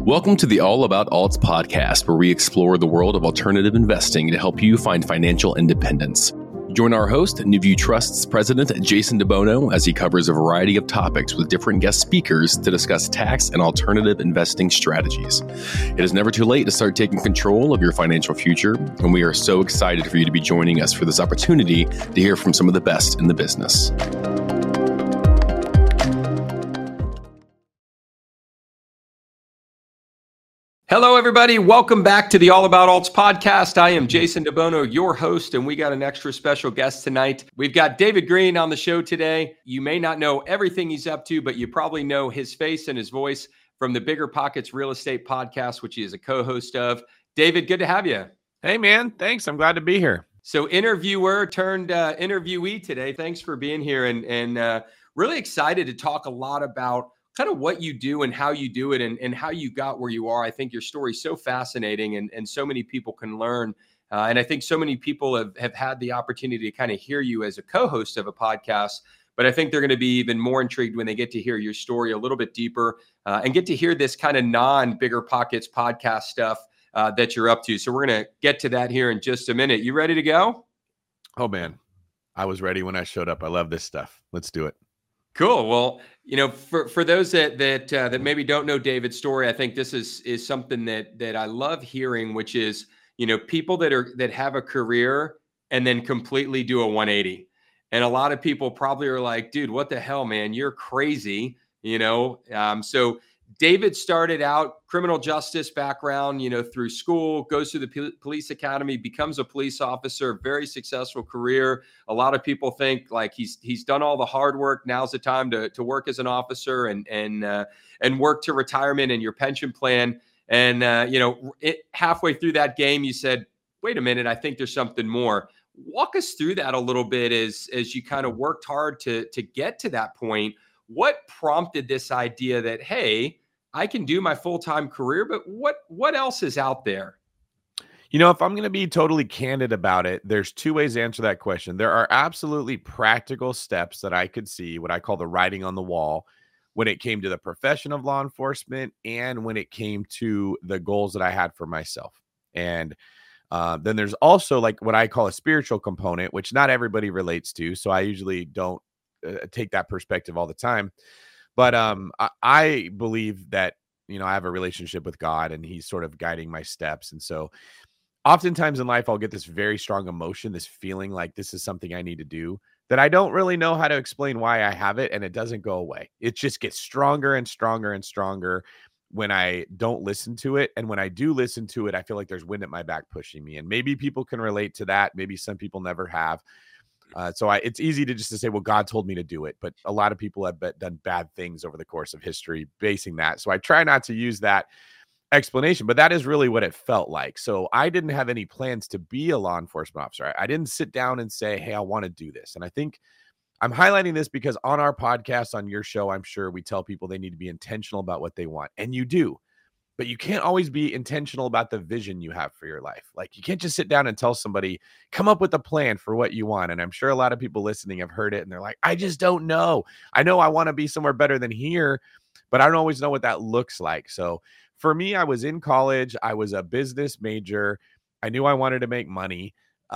Welcome to the All About Alts podcast, where we explore the world of alternative investing to help you find financial independence. Join our host, NewView Trust's president, Jason DeBono, as he covers a variety of topics with different guest speakers to discuss tax and alternative investing strategies. It is never too late to start taking control of your financial future, and we are so excited for you to be joining us for this opportunity to hear from some of the best in the business. Hello, everybody. Welcome back to the All About Alts podcast. I am Jason DeBono, your host, and we got an extra special guest tonight. We've got David Greene on the show today. You may not know everything he's up to, but you probably know his face and his voice from the Bigger Pockets Real Estate podcast, which he is a co-host of. David, good to have you. Hey, man. Thanks. I'm glad to be here. So interviewer turned interviewee today. Thanks for being here, and really excited to talk a lot about kind of what you do and how you do it and how you got where you are. I think your story is so fascinating and so many people can learn. And I think so many people have had the opportunity to kind of hear you as a co-host of a podcast, but I think they're going to be even more intrigued when they get to hear your story a little bit deeper and get to hear this kind of non-Bigger Pockets podcast stuff that you're up to. So we're going to get to that here in just a minute. You ready to go? Oh, man. I was ready when I showed up. I love this stuff. Let's do it. Cool. Well, you know, for those that maybe don't know David's story, I think this is something that I love hearing, which is, you know, people that have a career and then completely do a 180. And a lot of people probably are like, dude, what the hell, man? You're crazy. You know, so David started out criminal justice background, you know, through school, goes through the police academy, becomes a police officer, very successful career. A lot of people think like he's done all the hard work. Now's the time to work as an officer and work to retirement and your pension plan. And, you know, halfway through that game, you said, wait a minute, I think there's something more. Walk us through that a little bit as you kind of worked hard to get to that point. What prompted this idea that, hey, I can do my full-time career, but what else is out there? You know, if I'm going to be totally candid about it, there's two ways to answer that question. There are absolutely practical steps that I could see, what I call the writing on the wall, when it came to the profession of law enforcement and when it came to the goals that I had for myself. And then there's also like what I call a spiritual component, which not everybody relates to. So I usually don't take that perspective all the time. But I believe that, you know, I have a relationship with God and he's sort of guiding my steps. And so oftentimes in life, I'll get this very strong emotion, this feeling like this is something I need to do that I don't really know how to explain why I have it. And it doesn't go away. It just gets stronger and stronger and stronger when I don't listen to it. And when I do listen to it, I feel like there's wind at my back pushing me. And maybe people can relate to that. Maybe some people never have. So it's easy to say, well, God told me to do it. But a lot of people have done bad things over the course of history basing that. So I try not to use that explanation, but that is really what it felt like. So I didn't have any plans to be a law enforcement officer. I didn't sit down and say, hey, I want to do this. And I think I'm highlighting this because on our podcast, on your show, I'm sure we tell people they need to be intentional about what they want. And you do. But you can't always be intentional about the vision you have for your life. Like you can't just sit down and tell somebody, come up with a plan for what you want. And I'm sure a lot of people listening have heard it and they're like, I just don't know. I know I want to be somewhere better than here, but I don't always know what that looks like. So for me, I was in college. I was a business major. I knew I wanted to make money.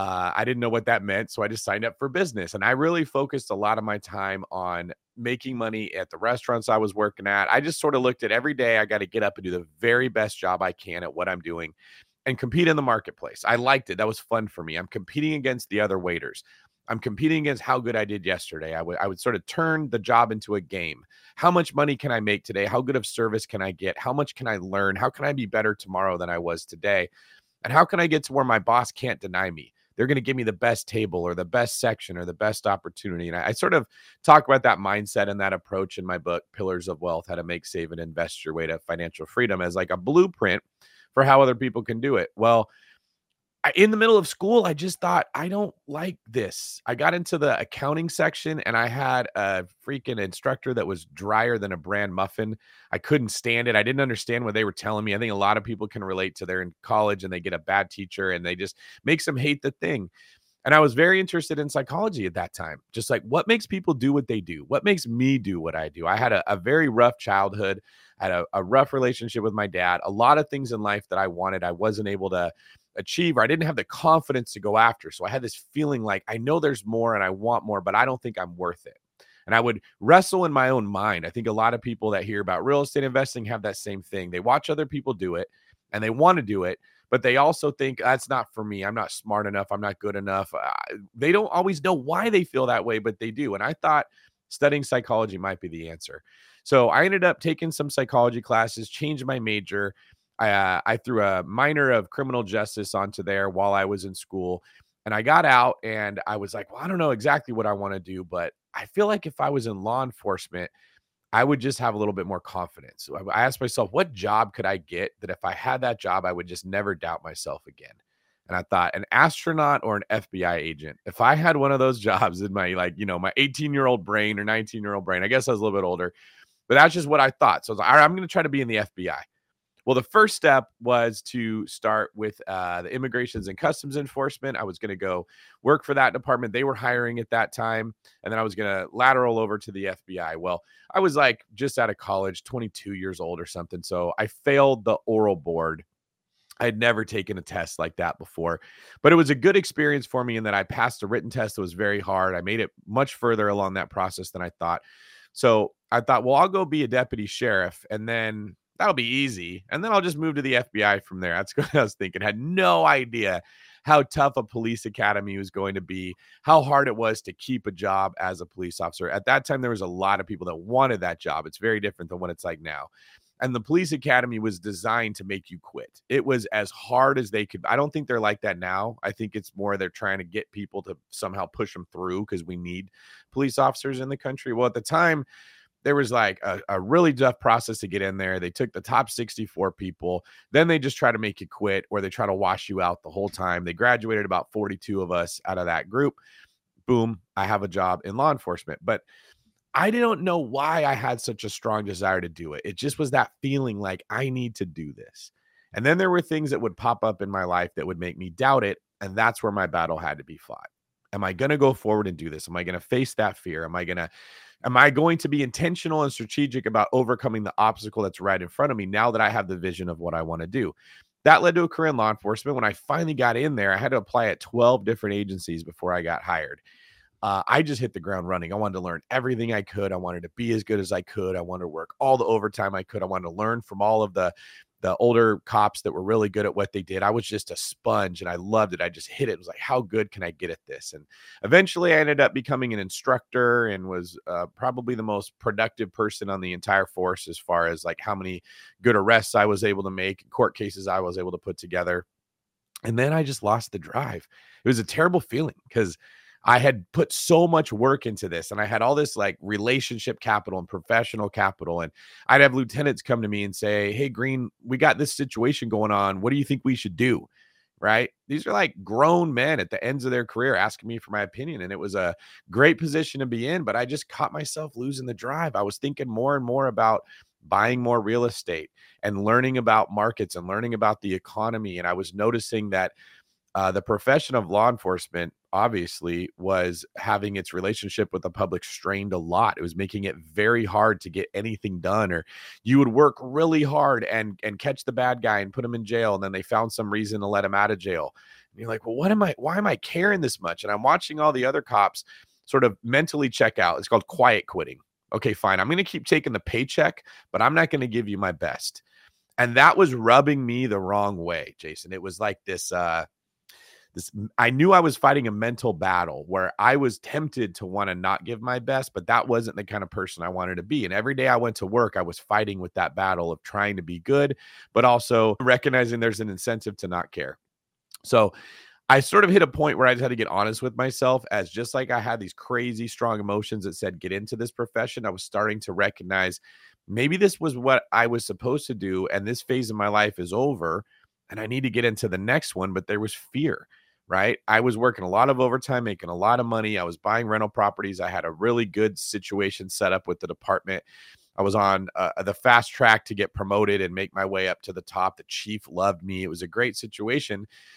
I didn't know what that meant. So I just signed up for business. And I really focused a lot of my time on making money at the restaurants I was working at. I just sort of looked at every day, I got to get up and do the very best job I can at what I'm doing and compete in the marketplace. I liked it. That was fun for me. I'm competing against the other waiters. I'm competing against how good I did yesterday. I would sort of turn the job into a game. How much money can I make today? How good of service can I get? How much can I learn? How can I be better tomorrow than I was today? And how can I get to where my boss can't deny me? They're going to give me the best table or the best section or the best opportunity. And I sort of talk about that mindset and that approach in my book, Pillars of Wealth, How to Make, Save, and Invest Your Way to Financial Freedom, as like a blueprint for how other people can do it. Well, in the middle of school, I just thought, I don't like this. I got into the accounting section and I had a freaking instructor that was drier than a bran muffin. I couldn't stand it. I didn't understand what they were telling me. I think a lot of people can relate to they're in college and they get a bad teacher and they just makes them hate the thing. And I was very interested in psychology at that time. Just like, what makes people do what they do? What makes me do what I do? I had a very rough childhood. I had a rough relationship with my dad. A lot of things in life that I wanted, I wasn't able to achieve, or I didn't have the confidence to go after. So I had this feeling like I know there's more and I want more, but I don't think I'm worth it. And I would wrestle in my own mind. I think a lot of people that hear about real estate investing have that same thing. They watch other people do it and they want to do it, but they also think that's not for me. I'm not smart enough. I'm not good enough. They don't always know why they feel that way, but they do. And I thought studying psychology might be the answer. So I ended up taking some psychology classes, changed my major. I threw a minor of criminal justice onto there while I was in school. And I got out and I was like, well, I don't know exactly what I want to do, but I feel like if I was in law enforcement, I would just have a little bit more confidence. So I asked myself, what job could I get that if I had that job, I would just never doubt myself again? And I thought an astronaut or an FBI agent. If I had one of those jobs in my, like, my 18-year-old brain or 19-year-old brain, I guess I was a little bit older, but that's just what I thought. So I was like, all right, I'm going to try to be in the FBI. Well, the first step was to start with the Immigrations and Customs Enforcement. I was going to go work for that department. They were hiring at that time. And then I was going to lateral over to the FBI. Well, I was like just out of college, 22 years old or something. So I failed the oral board. I had never taken a test like that before, but it was a good experience for me in that I passed a written test that was very hard. I made it much further along that process than I thought. So I thought, well, I'll go be a deputy sheriff and then that'll be easy. And then I'll just move to the FBI from there. That's what I was thinking. Had no idea how tough a police academy was going to be, how hard it was to keep a job as a police officer. At that time, there was a lot of people that wanted that job. It's very different than what it's like now. And the police academy was designed to make you quit. It was as hard as they could. I don't think they're like that now. I think it's more they're trying to get people to somehow push them through because we need police officers in the country. Well, at the time, there was like a really tough process to get in there. They took the top 64 people. Then they just try to make you quit or they try to wash you out the whole time. They graduated about 42 of us out of that group. Boom, I have a job in law enforcement. But I didn't know why I had such a strong desire to do it. It just was that feeling like I need to do this. And then there were things that would pop up in my life that would make me doubt it. And that's where my battle had to be fought. Am I going to go forward and do this? Am I going to face that fear? Am I going to be intentional and strategic about overcoming the obstacle that's right in front of me now that I have the vision of what I want to do? That led to a career in law enforcement. When I finally got in there, I had to apply at 12 different agencies before I got hired. I just hit the ground running. I wanted to learn everything I could. I wanted to be as good as I could. I wanted to work all the overtime I could. I wanted to learn from all of the older cops that were really good at what they did. I was just a sponge and I loved it. I just hit it. It was like, how good can I get at this? And eventually I ended up becoming an instructor and was probably the most productive person on the entire force as far as like how many good arrests I was able to make, court cases I was able to put together. And then I just lost the drive. It was a terrible feeling because I had put so much work into this and I had all this like relationship capital and professional capital. And I'd have lieutenants come to me and say, hey, Green, we got this situation going on. What do you think we should do? Right. These are like grown men at the ends of their career asking me for my opinion. And it was a great position to be in, but I just caught myself losing the drive. I was thinking more and more about buying more real estate and learning about markets and learning about the economy. And I was noticing that the profession of law enforcement obviously was having its relationship with the public strained a lot. It was making it very hard to get anything done, or you would work really hard and catch the bad guy and put him in jail. And then they found some reason to let him out of jail. And you're like, well, why am I caring this much? And I'm watching all the other cops sort of mentally check out. It's called quiet quitting. Okay, fine. I'm going to keep taking the paycheck, but I'm not going to give you my best. And that was rubbing me the wrong way, Jason. It was like this, I knew I was fighting a mental battle where I was tempted to want to not give my best, but that wasn't the kind of person I wanted to be. And every day I went to work, I was fighting with that battle of trying to be good, but also recognizing there's an incentive to not care. So I sort of hit a point where I just had to get honest with myself, as just like I had these crazy strong emotions that said, get into this profession. I was starting to recognize maybe this was what I was supposed to do. And this phase of my life is over and I need to get into the next one. But there was fear, right? I was working a lot of overtime, making a lot of money. I was buying rental properties. I had a really good situation set up with the department. I was on the fast track to get promoted and make my way up to the top. The chief loved me. It was a great situation.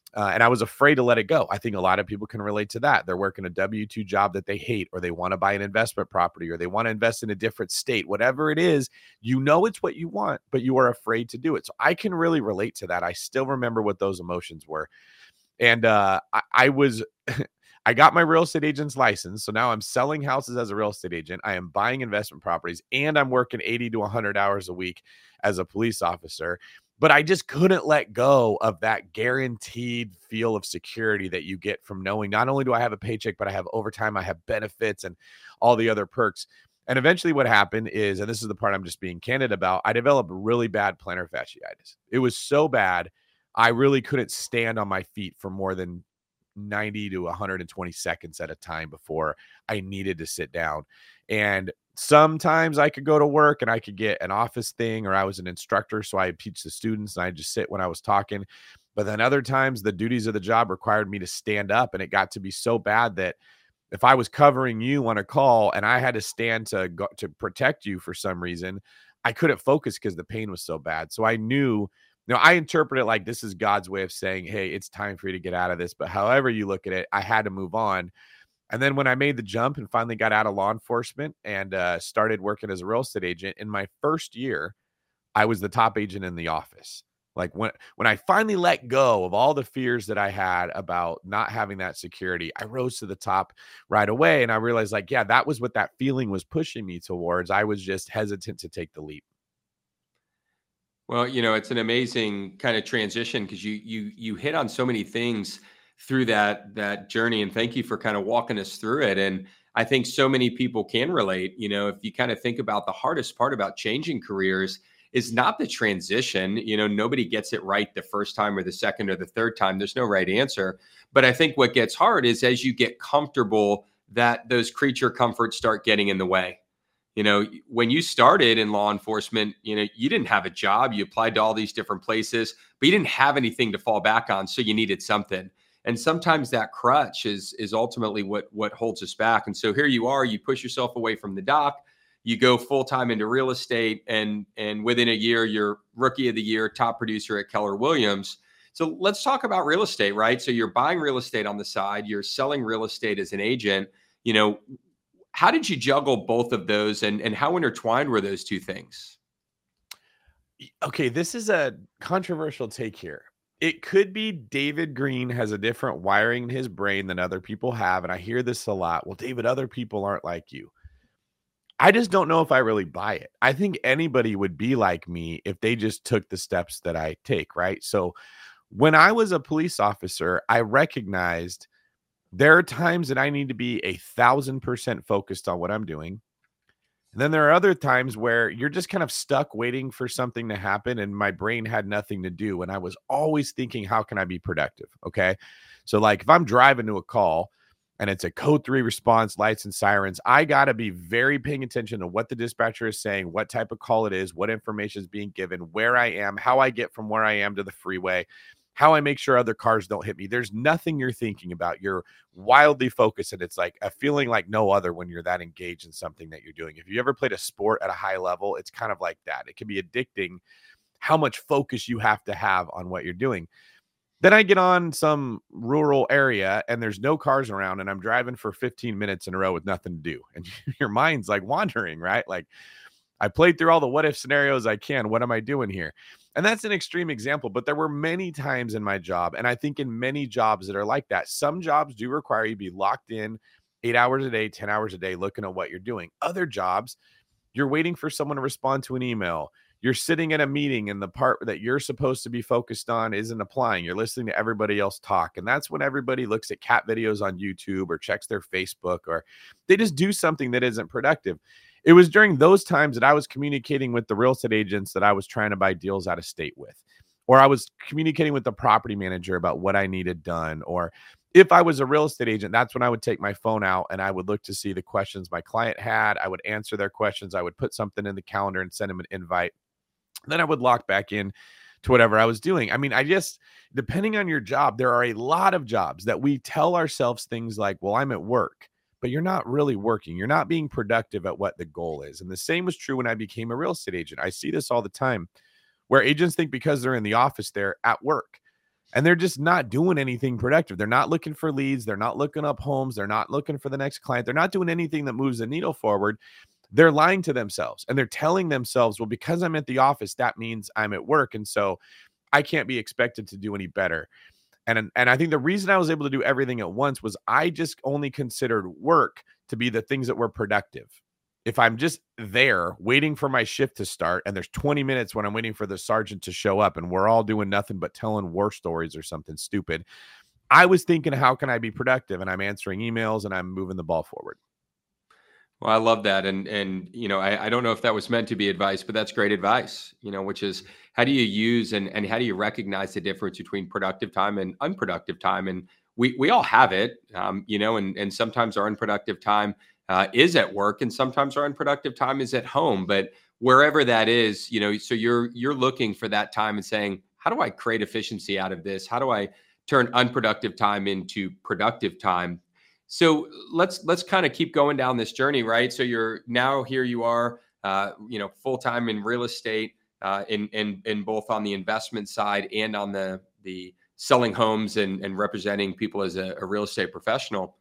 And I was afraid to let it go. I think a lot of people can relate to that. They're working a W-2 job that they hate, or they want to buy an investment property, or they want to invest in a different state. Whatever it is, you know it's what you want, but you are afraid to do it. So I can really relate to that. I still remember what those emotions were. And I was I got my real estate agent's license. So now I'm selling houses as a real estate agent. I am buying investment properties, and I'm working 80 to 100 hours a week as a police officer. But I just couldn't let go of that guaranteed feel of security that you get from knowing not only do I have a paycheck, but I have overtime, I have benefits and all the other perks. And eventually what happened is, and this is the part I'm just being candid about, I developed really bad plantar fasciitis. It was so bad, I really couldn't stand on my feet for more than 90 to 120 seconds at a time before I needed to sit down. And sometimes I could go to work and I could get an office thing, or I was an instructor, so I teach the students and I just sit when I was talking. But then other times the duties of the job required me to stand up, and it got to be so bad that if I was covering you on a call and I had to stand to protect you for some reason, I couldn't focus because the pain was so bad. So I knew, I interpret it like this is God's way of saying, hey, it's time for you to get out of this. But however you look at it, I had to move on. And then when I made the jump and finally got out of law enforcement and started working as a real estate agent, in my first year, I was the top agent in the office. Like when I finally let go of all the fears that I had about not having that security, I rose to the top right away. And I realized, like, yeah, that was what that feeling was pushing me towards. I was just hesitant to take the leap. Well, it's an amazing kind of transition, because you hit on so many things through that journey, and thank you for kind of walking us through it. And I think so many people can relate. If you kind of think about the hardest part about changing careers is not the transition. Nobody gets it right the first time or the second or the third time. There's no right answer. But I think what gets hard is as you get comfortable, that those creature comforts start getting in the way. When you started in law enforcement, you didn't have a job. You applied to all these different places, but you didn't have anything to fall back on. So you needed something. And sometimes that crutch is ultimately what holds us back. And so here you are, you push yourself away from the dock, you go full time into real estate, and within a year, you're rookie of the year, top producer at Keller Williams. So let's talk about real estate, right? So you're buying real estate on the side, you're selling real estate as an agent. How did you juggle both of those, and how intertwined were those two things? Okay, this is a controversial take here. It could be David Green has a different wiring in his brain than other people have. And I hear this a lot. Well, David, other people aren't like you. I just don't know if I really buy it. I think anybody would be like me if they just took the steps that I take, right? So when I was a police officer, I recognized there are times that I need to be 1,000% focused on what I'm doing. And then there are other times where you're just kind of stuck waiting for something to happen, and my brain had nothing to do. And I was always thinking, how can I be productive? Okay. So like if I'm driving to a call and it's a code 3 response, lights and sirens, I got to be very paying attention to what the dispatcher is saying, what type of call it is, what information is being given, where I am, how I get from where I am to the freeway, how I make sure other cars don't hit me. There's nothing you're thinking about. You're wildly focused, and it's like a feeling like no other when you're that engaged in something that you're doing. If you ever played a sport at a high level, it's kind of like that. It can be addicting how much focus you have to have on what you're doing. Then I get on some rural area and there's no cars around, and I'm driving for 15 minutes in a row with nothing to do. And your mind's like wandering, right? Like, I played through all the what if scenarios I can. What am I doing here? And that's an extreme example, but there were many times in my job, and I think in many jobs that are like that. Some jobs do require you to be locked in 8 hours a day, 10 hours a day, looking at what you're doing. Other jobs, you're waiting for someone to respond to an email. You're sitting at a meeting and the part that you're supposed to be focused on isn't applying. You're listening to everybody else talk. And that's when everybody looks at cat videos on YouTube or checks their Facebook, or they just do something that isn't productive. It was during those times that I was communicating with the real estate agents that I was trying to buy deals out of state with, or I was communicating with the property manager about what I needed done. Or if I was a real estate agent, that's when I would take my phone out and I would look to see the questions my client had. I would answer their questions. I would put something in the calendar and send them an invite. Then I would lock back in to whatever I was doing. I mean, depending on your job, there are a lot of jobs that we tell ourselves things like, well, I'm at work, but you're not really working. You're not being productive at what the goal is. And the same was true when I became a real estate agent. I see this all the time where agents think because they're in the office, they're at work. and they're just not doing anything productive. They're not looking for leads. They're not looking up homes. They're not looking for the next client. They're not doing anything that moves the needle forward. They're lying to themselves, and they're telling themselves, well, because I'm at the office, that means I'm at work. And so I can't be expected to do any better. And I think the reason I was able to do everything at once was I just only considered work to be the things that were productive. If I'm just there waiting for my shift to start, and there's 20 minutes when I'm waiting for the sergeant to show up and we're all doing nothing but telling war stories or something stupid, I was thinking, how can I be productive? And I'm answering emails and I'm moving the ball forward. Well, I love that. And I don't know if that was meant to be advice, but that's great advice, which is how do you use and how do you recognize the difference between productive time and unproductive time? And we all have it, and sometimes our unproductive time is at work, and sometimes our unproductive time is at home. But wherever that is, so you're looking for that time and saying, how do I create efficiency out of this? How do I turn unproductive time into productive time? So let's kind of keep going down this journey, right? So you're now here you are, full time in real estate, in both on the investment side and on the selling homes and representing people as a real estate professional.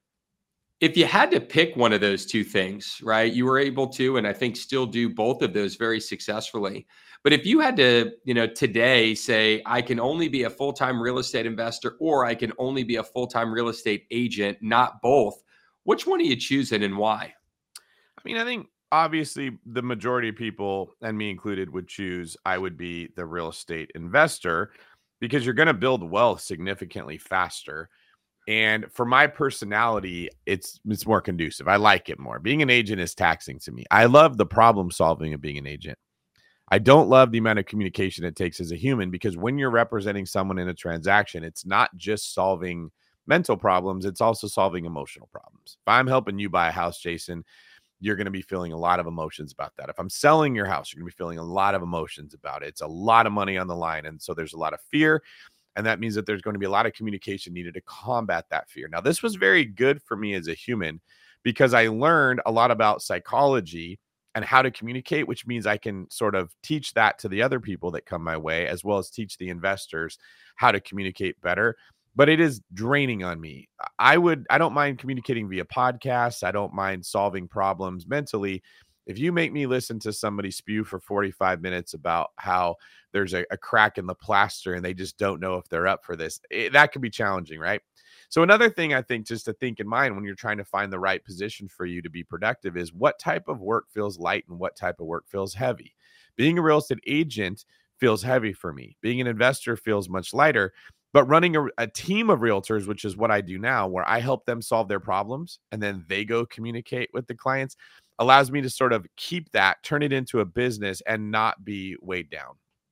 If you had to pick one of those two things, right, you were able to, and I think still do both of those very successfully. But if you had to, today say, I can only be a full-time real estate investor or I can only be a full-time real estate agent, not both, which one are you choosing and why? I mean, I think obviously the majority of people, and me included, would choose I would be the real estate investor because you're going to build wealth significantly faster. And for my personality, it's more conducive. I like it more. Being an agent is taxing to me. I love the problem solving of being an agent. I don't love the amount of communication it takes as a human, because when you're representing someone in a transaction, it's not just solving mental problems, it's also solving emotional problems. If I'm helping you buy a house, Jason, you're going to be feeling a lot of emotions about that. If I'm selling your house, you're going to be feeling a lot of emotions about it. It's a lot of money on the line. And so there's a lot of fear. And that means that there's going to be a lot of communication needed to combat that fear. Now, this was very good for me as a human because I learned a lot about psychology and how to communicate, which means I can sort of teach that to the other people that come my way, as well as teach the investors how to communicate better. But it is draining on me. I don't mind communicating via podcasts. I don't mind solving problems mentally. If you make me listen to somebody spew for 45 minutes about how there's a crack in the plaster and they just don't know if they're up for this, that could be challenging, right? So another thing I think just to think in mind when you're trying to find the right position for you to be productive is what type of work feels light and what type of work feels heavy. Being a real estate agent feels heavy for me. Being an investor feels much lighter. But running a team of realtors, which is what I do now, where I help them solve their problems and then they go communicate with the clients, allows me to sort of keep that, turn it into a business and not be weighed down.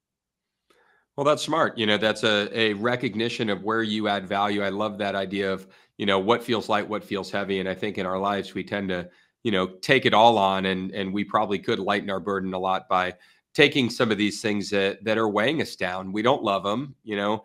Well, that's smart. That's a recognition of where you add value. I love that idea of, what feels light, what feels heavy. And I think in our lives, we tend to, take it all on, and we probably could lighten our burden a lot by taking some of these things that are weighing us down. We don't love them.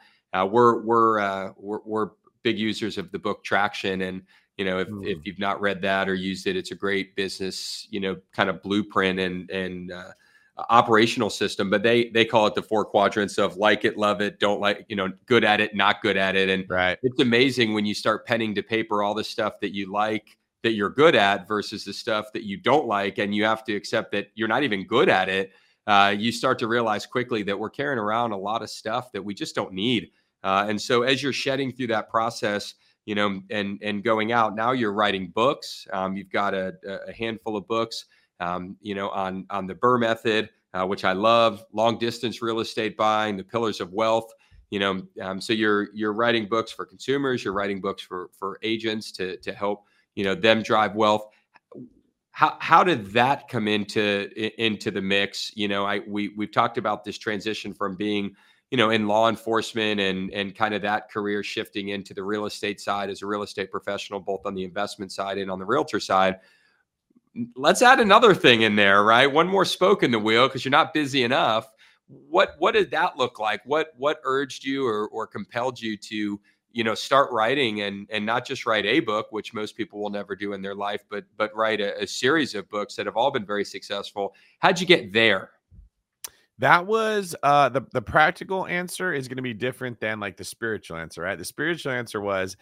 We're big users of the book Traction. And, if you've not read that or used it, it's a great business, kind of blueprint and operational system, but they call it the 4 quadrants of like it, love it, don't like, good at it, not good at it. And right. It's amazing when you start penning to paper all the stuff that you like, that you're good at versus the stuff that you don't like. And you have to accept that you're not even good at it. You start to realize quickly that we're carrying around a lot of stuff that we just don't need. And so as you're shedding through that process, and going out, now you're writing books. You've got a handful of books, on the BRRRR method, which I love, long distance real estate buying, the pillars of wealth. So you're writing books for consumers, you're writing books for agents to help them drive wealth. How did that come into the mix? We've talked about this transition from being in law enforcement and kind of that career shifting into the real estate side as a real estate professional, both on the investment side and on the realtor side. Let's add another thing in there, right? One more spoke in the wheel because you're not busy enough. What did that look like? What urged you or compelled you to, start writing and not just write a book, which most people will never do in their life, but write a series of books that have all been very successful. How'd you get there? That was the practical answer is going to be different than like the spiritual answer, right? The spiritual answer was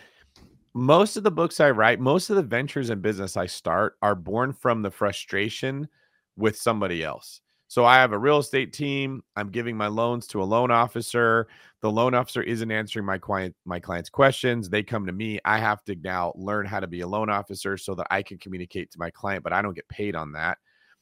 most of the books I write, most of the ventures in business I start are born from the frustration with somebody else. So I have a real estate team. I'm giving my loans to a loan officer. The loan officer isn't answering my client's questions. They come to me. I have to now learn how to be a loan officer so that I can communicate to my client, but I don't get paid on that.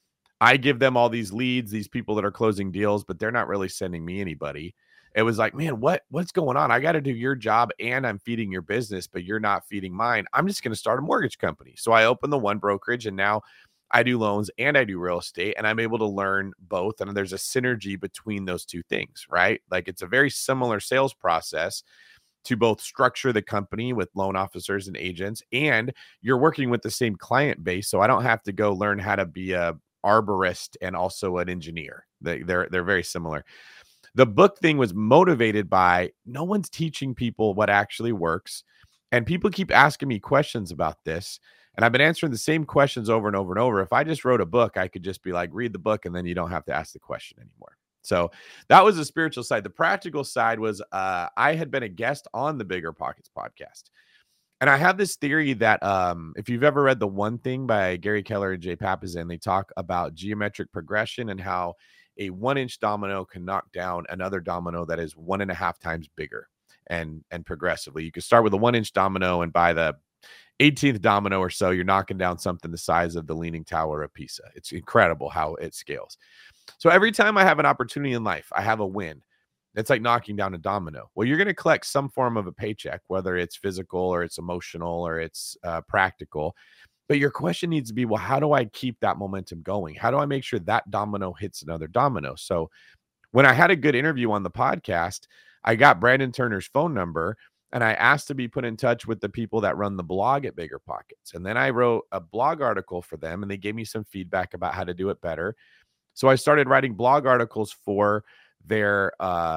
I give them all these leads, these people that are closing deals, but they're not really sending me anybody. It was like, man, what's going on? I got to do your job and I'm feeding your business, but you're not feeding mine. I'm just going to start a mortgage company. So I opened the one brokerage and now I do loans and I do real estate and I'm able to learn both. And there's a synergy between those two things, right? Like it's a very similar sales process to both structure the company with loan officers and agents, and you're working with the same client base. So I don't have to go learn how to be a arborist and also an engineer. They're very similar. The book thing was motivated by no one's teaching people what actually works. And people keep asking me questions about this. And I've been answering the same questions over and over and over. If I just wrote a book, I could just be like, read the book, and then you don't have to ask the question anymore. So that was the spiritual side. The practical side was I had been a guest on the Bigger Pockets podcast. And I have this theory that if you've ever read The One Thing by Gary Keller and Jay Papasan, they talk about geometric progression and how a 1-inch domino can knock down another domino that is 1.5 times bigger and progressively. You can start with a 1-inch domino, and by the 18th domino or so, you're knocking down something the size of the Leaning Tower of Pisa. It's incredible how it scales. So every time I have an opportunity in life, I have a win. It's like knocking down a domino. Well, you're going to collect some form of a paycheck, whether it's physical or it's emotional or it's practical. But your question needs to be, well, how do I keep that momentum going? How do I make sure that domino hits another domino? So when I had a good interview on the podcast, I got Brandon Turner's phone number and I asked to be put in touch with the people that run the blog at Bigger Pockets. And then I wrote a blog article for them and they gave me some feedback about how to do it better. So I started writing blog articles for their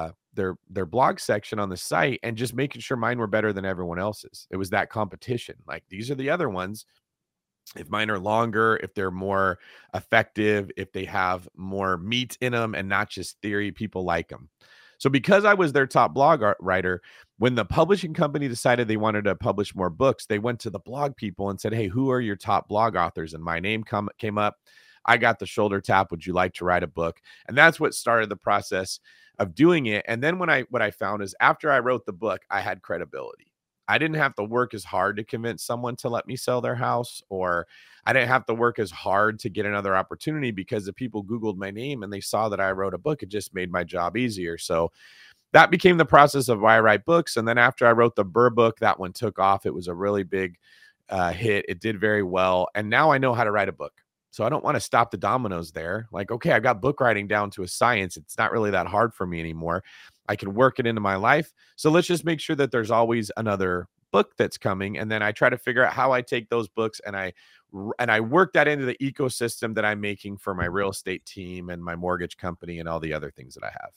blog section on the site and just making sure mine were better than everyone else's. It was that competition. Like, these are the other ones. If mine are longer, if they're more effective, if they have more meat in them and not just theory, people like them. So because I was their top blog writer, when the publishing company decided they wanted to publish more books, they went to the blog people and said, hey, who are your top blog authors? And my name came up. I got the shoulder tap. Would you like to write a book? And that's what started the process of doing it. And then what I found is after I wrote the book, I had credibility. I didn't have to work as hard to convince someone to let me sell their house, or I didn't have to work as hard to get another opportunity, because if people Googled my name and they saw that I wrote a book, it just made my job easier. So that became the process of why I write books. And then after I wrote the Burr book, that one took off. It was a really big hit. It did very well. And now I know how to write a book. So I don't want to stop the dominoes there. Like, okay, I've got book writing down to a science. It's not really that hard for me anymore. I can work it into my life. So let's just make sure that there's always another book that's coming. And then I try to figure out how I take those books and I work that into the ecosystem that I'm making for my real estate team and my mortgage company and all the other things that I have.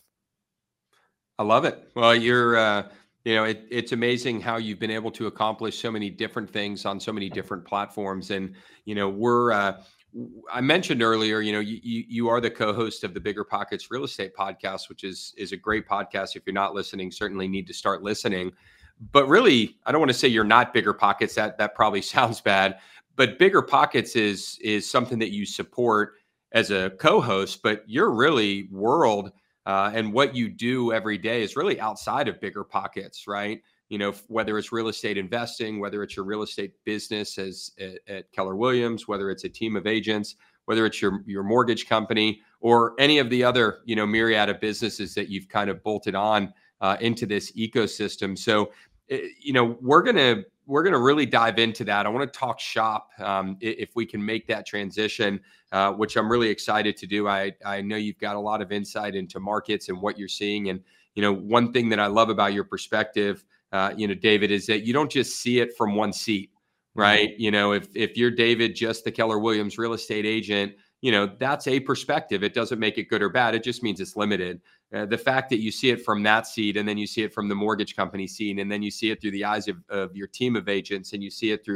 I love it. Well, it's amazing how you've been able to accomplish so many different things on so many different platforms. And, I mentioned earlier, you are the co-host of the Bigger Pockets Real Estate Podcast, which is a great podcast. If you're not listening, certainly need to start listening. But really, I don't want to say you're not Bigger Pockets. That probably sounds bad. But Bigger Pockets is something that you support as a co-host. But your really world and what you do every day is really outside of Bigger Pockets, right? Whether it's real estate investing, whether it's your real estate business at Keller Williams, whether it's a team of agents, whether it's your mortgage company, or any of the other, myriad of businesses that you've kind of bolted on into this ecosystem. So, we're gonna really dive into that. I want to talk shop if we can make that transition, which I'm really excited to do. I know you've got a lot of insight into markets and what you're seeing. And, one thing that I love about your perspective, David, is that you don't just see it from one seat, right? If you're David, just the Keller Williams real estate agent, that's a perspective. It doesn't make it good or bad. It just means it's limited. The fact that you see it from that seat, and then you see it from the mortgage company seat, and then you see it through the eyes of your team of agents, and you see it through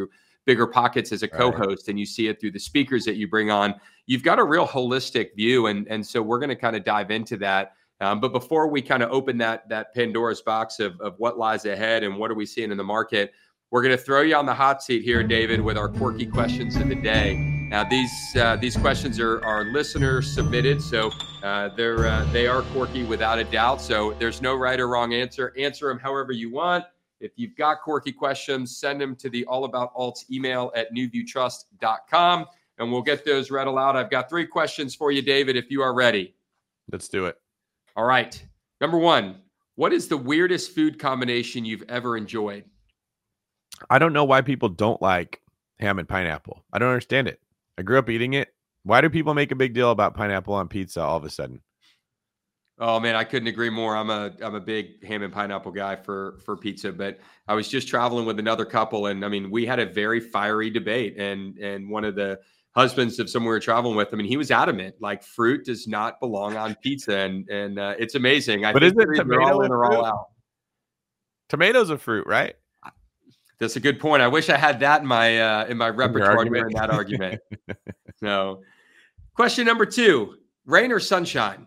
BiggerPockets as a co-host, and you see it through the speakers that you bring on. You've got a real holistic view, and so we're going to kind of dive into that. But before we kind of open that Pandora's box of what lies ahead and what are we seeing in the market, we're going to throw you on the hot seat here, David, with our quirky questions of the day. Now, these questions are listener submitted, so they are quirky without a doubt. So there's no right or wrong answer. Answer them however you want. If you've got quirky questions, send them to the All About Alts email at newviewtrust.com, and we'll get those read aloud. I've got 3 questions for you, David, if you are ready. Let's do it. All right. Number 1, what is the weirdest food combination you've ever enjoyed? I don't know why people don't like ham and pineapple. I don't understand it. I grew up eating it. Why do people make a big deal about pineapple on pizza all of a sudden? Oh man, I couldn't agree more. I'm a big ham and pineapple guy for pizza, but I was just traveling with another couple, and I mean, we had a very fiery debate, and one of the husbands of someone we were traveling with, I mean, he was adamant, like fruit does not belong on pizza, and it's amazing. But is it tomato all in or all out? Tomatoes are fruit, right? That's a good point. I wish I had that in my repertoire during that argument. So, question number 2: rain or sunshine?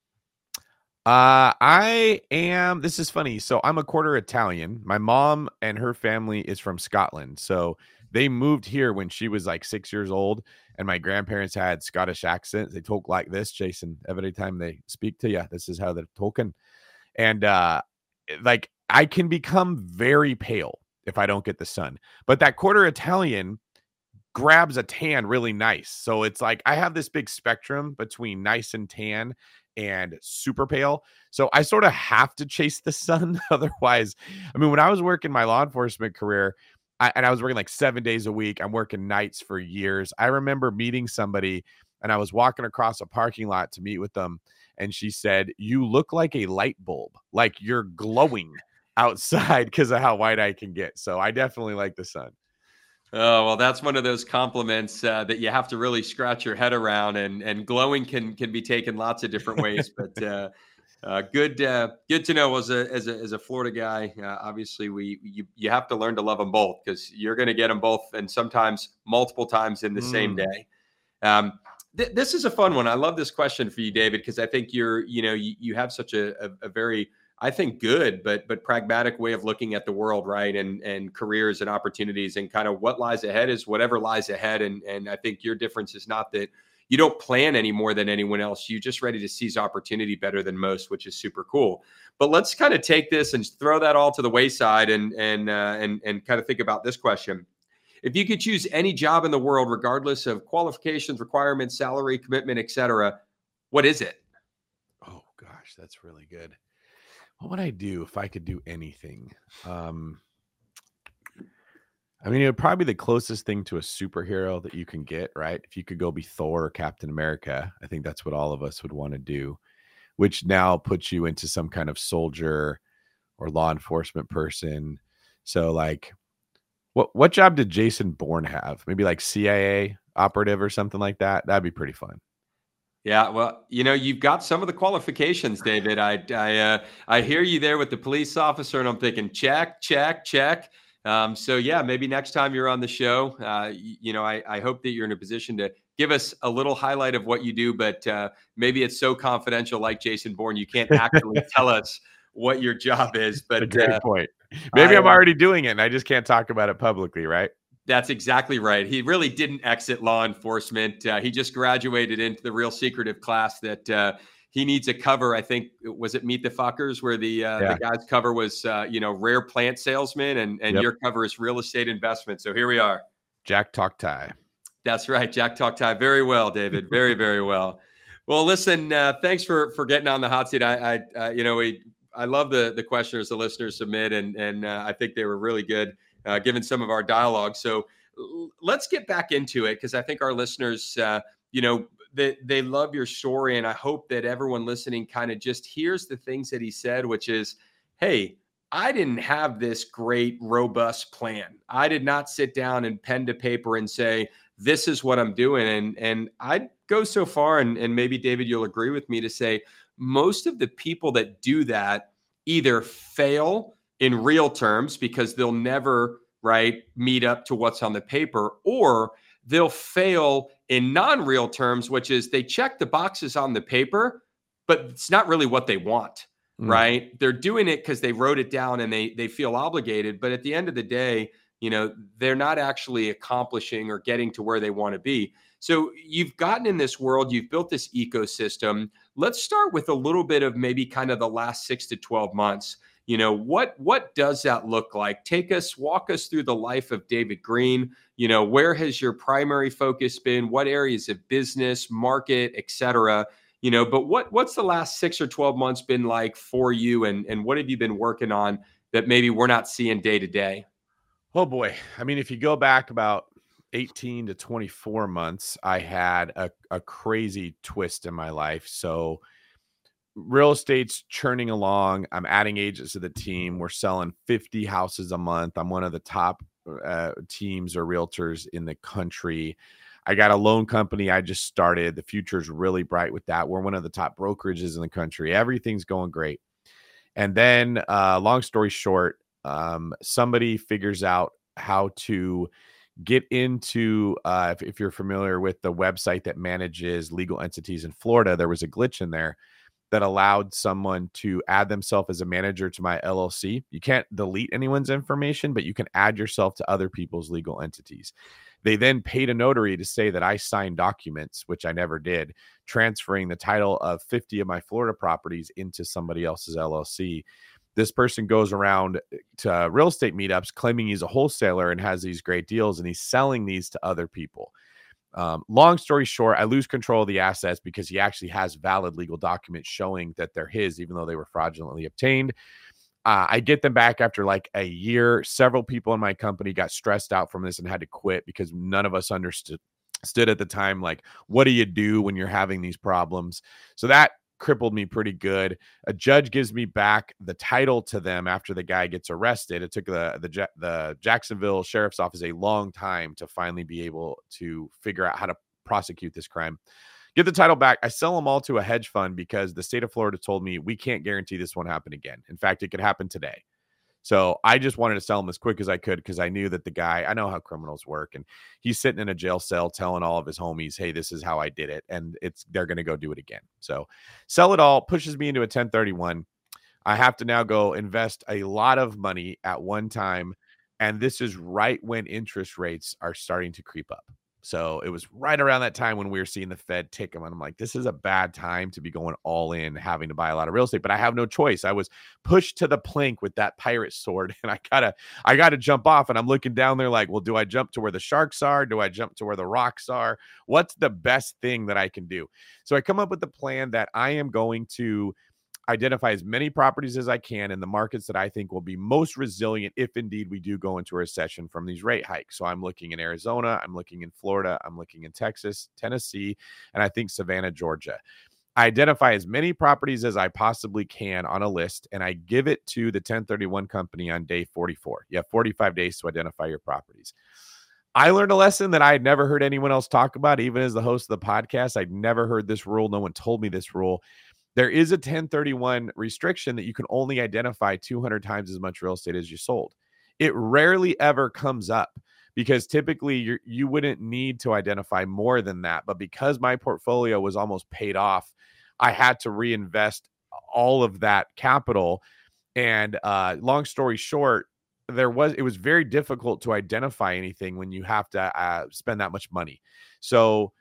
This is funny. So I'm a quarter Italian. My mom and her family is from Scotland. So they moved here when she was like 6 years old, and my grandparents had Scottish accents. They talk like this, Jason. Every time they speak to you, this is how they're talking. And like I can become very pale if I don't get the sun. But that quarter Italian grabs a tan really nice. So it's like I have this big spectrum between nice and tan and super pale. So I sort of have to chase the sun. Otherwise, I mean, when I was working my law enforcement career, I was working like 7 days a week. I'm working nights for years. I remember meeting somebody, and I was walking across a parking lot to meet with them. And she said, "You look like a light bulb, like you're glowing outside because of how white I can get." So I definitely like the sun. Oh, well, that's one of those compliments that you have to really scratch your head around, and glowing can be taken lots of different ways. But good to know as a Florida guy. Obviously, you have to learn to love them both, because you're going to get them both, and sometimes multiple times in the same day. This is a fun one. I love this question for you, David, because I think you have such a very, I think, good but pragmatic way of looking at the world, right? And careers and opportunities, and kind of what lies ahead is whatever lies ahead. And I think your difference is not that you don't plan any more than anyone else. You're just ready to seize opportunity better than most, which is super cool. But let's kind of take this and throw that all to the wayside and kind of think about this question. If you could choose any job in the world, regardless of qualifications, requirements, salary, commitment, etc., what is it? Oh gosh, that's really good. What would I do if I could do anything? I mean, it would probably be the closest thing to a superhero that you can get, right? If you could go be Thor or Captain America, I think that's what all of us would want to do, which now puts you into some kind of soldier or law enforcement person. So like, what job did Jason Bourne have? Maybe like CIA operative or something like that. That'd be pretty fun. Yeah, well, you've got some of the qualifications, David. I hear you there with the police officer, and I'm thinking check. So yeah, maybe next time you're on the show, I hope that you're in a position to give us a little highlight of what you do, but maybe it's so confidential, like Jason Bourne, you can't actually tell us what your job is. But a great point. Maybe I'm already doing it, and I just can't talk about it publicly, right? That's exactly right. He really didn't exit law enforcement. He just graduated into the real secretive class that he needs a cover. I think, was it Meet the Fuckers, where the guy's cover was, rare plant salesman, and Yep. Your cover is real estate investment. So here we are. Jack Talk Tie. That's right. Jack Talk Tie. Very well, David. Very, very well. Well, listen, thanks for getting on the hot seat. I love the questioners the listeners submit, and I think they were really good. Given some of our dialogue. So let's get back into it, because I think our listeners, they love your story. And I hope that everyone listening kind of just hears the things that he said, which is, hey, I didn't have this great, robust plan. I did not sit down and pen to paper and say, this is what I'm doing. And I'd go so far, and maybe, David, you'll agree with me, to say most of the people that do that either fail in real terms because they'll never right, meet up to what's on the paper, or they'll fail in non-real terms, which is they check the boxes on the paper, but it's not really what they want, right? They're doing it because they wrote it down and they feel obligated, but at the end of the day, they're not actually accomplishing or getting to where they want to be. So you've gotten in this world, you've built this ecosystem. Let's start with a little bit of maybe kind of the last 6 to 12 months. What does that look like? Walk us through the life of David Greene. Where has your primary focus been? What areas of business, market, et cetera? But what's the last 6 or 12 months been like for you? And what have you been working on that maybe we're not seeing day to day? Oh boy. I mean, if you go back about 18 to 24 months, I had a crazy twist in my life. So real estate's churning along. I'm adding agents to the team. We're selling 50 houses a month. I'm one of the top teams or realtors in the country. I got a loan company I just started. The future's really bright with that. We're one of the top brokerages in the country. Everything's going great. And then, long story short, somebody figures out how to get into, if you're familiar with the website that manages legal entities in Florida, there was a glitch in there that allowed someone to add themselves as a manager to my LLC. You can't delete anyone's information, but you can add yourself to other people's legal entities. They then paid a notary to say that I signed documents, which I never did, transferring the title of 50 of my Florida properties into somebody else's LLC. This person goes around to real estate meetups claiming he's a wholesaler and has these great deals, and he's selling these to other people. Long story short, I lose control of the assets because he actually has valid legal documents showing that they're his, even though they were fraudulently obtained. I get them back after like a year. Several people in my company got stressed out from this and had to quit because none of us understood at the time, like, what do you do when you're having these problems? So that crippled me pretty good. A judge gives me back the title to them after the guy gets arrested. It took the Jacksonville Sheriff's Office a long time to finally be able to figure out how to prosecute this crime. Get the title back. I sell them all to a hedge fund because the state of Florida told me we can't guarantee this won't happen again. In fact, it could happen today. So I just wanted to sell him as quick as I could because I knew that the guy, I know how criminals work, and he's sitting in a jail cell telling all of his homies, hey, this is how I did it. And they're going to go do it again. So sell it all, pushes me into a 1031. I have to now go invest a lot of money at one time. And this is right when interest rates are starting to creep up. So it was right around that time when we were seeing the Fed tick them. And I'm like, this is a bad time to be going all in, having to buy a lot of real estate, but I have no choice. I was pushed to the plank with that pirate sword, and I gotta jump off. And I'm looking down there like, well, do I jump to where the sharks are? Do I jump to where the rocks are? What's the best thing that I can do? So I come up with the plan that I am going to identify as many properties as I can in the markets that I think will be most resilient if indeed we do go into a recession from these rate hikes. So I'm looking in Arizona, I'm looking in Florida, I'm looking in Texas, Tennessee, and I think Savannah, Georgia. I identify as many properties as I possibly can on a list, and I give it to the 1031 company on day 44. You have 45 days to identify your properties. I learned a lesson that I had never heard anyone else talk about, even as the host of the podcast. I'd never heard this rule. No one told me this rule. There is a 1031 restriction that you can only identify 200 times as much real estate as you sold. It rarely ever comes up because typically you wouldn't need to identify more than that. But because my portfolio was almost paid off, I had to reinvest all of that capital. And long story short, it was very difficult to identify anything when you have to spend that much money. So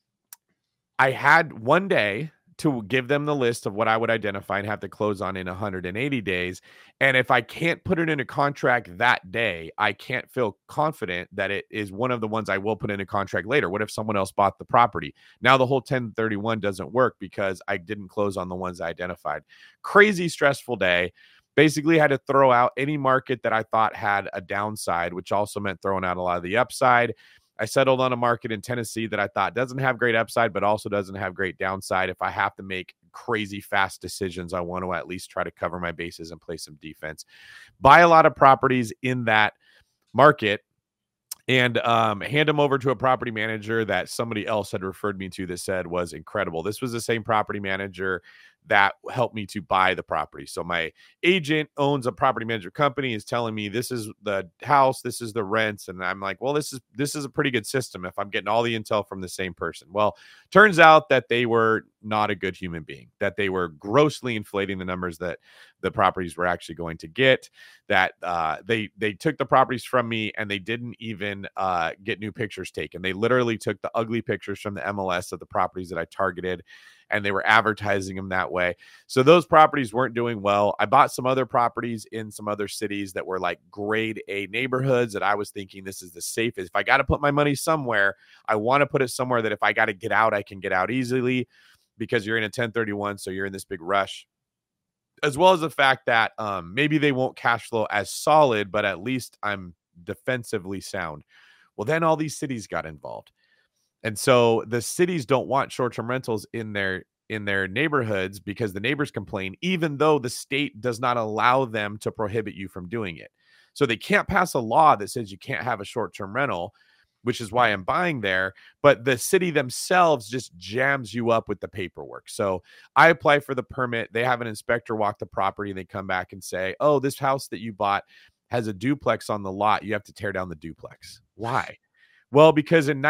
I had one day to give them the list of what I would identify and have to close on in 180 days. And if I can't put it in a contract that day, I can't feel confident that it is one of the ones I will put in a contract later. What if someone else bought the property? Now the whole 1031 doesn't work because I didn't close on the ones I identified. Crazy stressful day. Basically had to throw out any market that I thought had a downside, which also meant throwing out a lot of the upside. I settled on a market in Tennessee that I thought doesn't have great upside, but also doesn't have great downside. If I have to make crazy fast decisions, I want to at least try to cover my bases and play some defense. Buy a lot of properties in that market and hand them over to a property manager that somebody else had referred me to that said was incredible. This was the same property manager that helped me to buy the property. So my agent owns a property management company, is telling me this is the house, this is the rents. And I'm like, well, this is a pretty good system if I'm getting all the intel from the same person. Well, turns out that they were not a good human being, that they were grossly inflating the numbers that the properties were actually going to get, that they took the properties from me and they didn't even get new pictures taken. They literally took the ugly pictures from the MLS of the properties that I targeted, and they were advertising them that way. So those properties weren't doing well. I bought some other properties in some other cities that were like grade A neighborhoods that I was thinking this is the safest. If I got to put my money somewhere, I want to put it somewhere that if I got to get out, I can get out easily, because you're in a 1031, so you're in this big rush. As well as the fact that maybe they won't cash flow as solid, but at least I'm defensively sound. Well, then all these cities got involved. And so the cities don't want short-term rentals in their neighborhoods because the neighbors complain, even though the state does not allow them to prohibit you from doing it. So they can't pass a law that says you can't have a short-term rental, which is why I'm buying there. But the city themselves just jams you up with the paperwork. So I apply for the permit. They have an inspector walk the property, and they come back and say, oh, this house that you bought has a duplex on the lot. You have to tear down the duplex. Why? Well, because in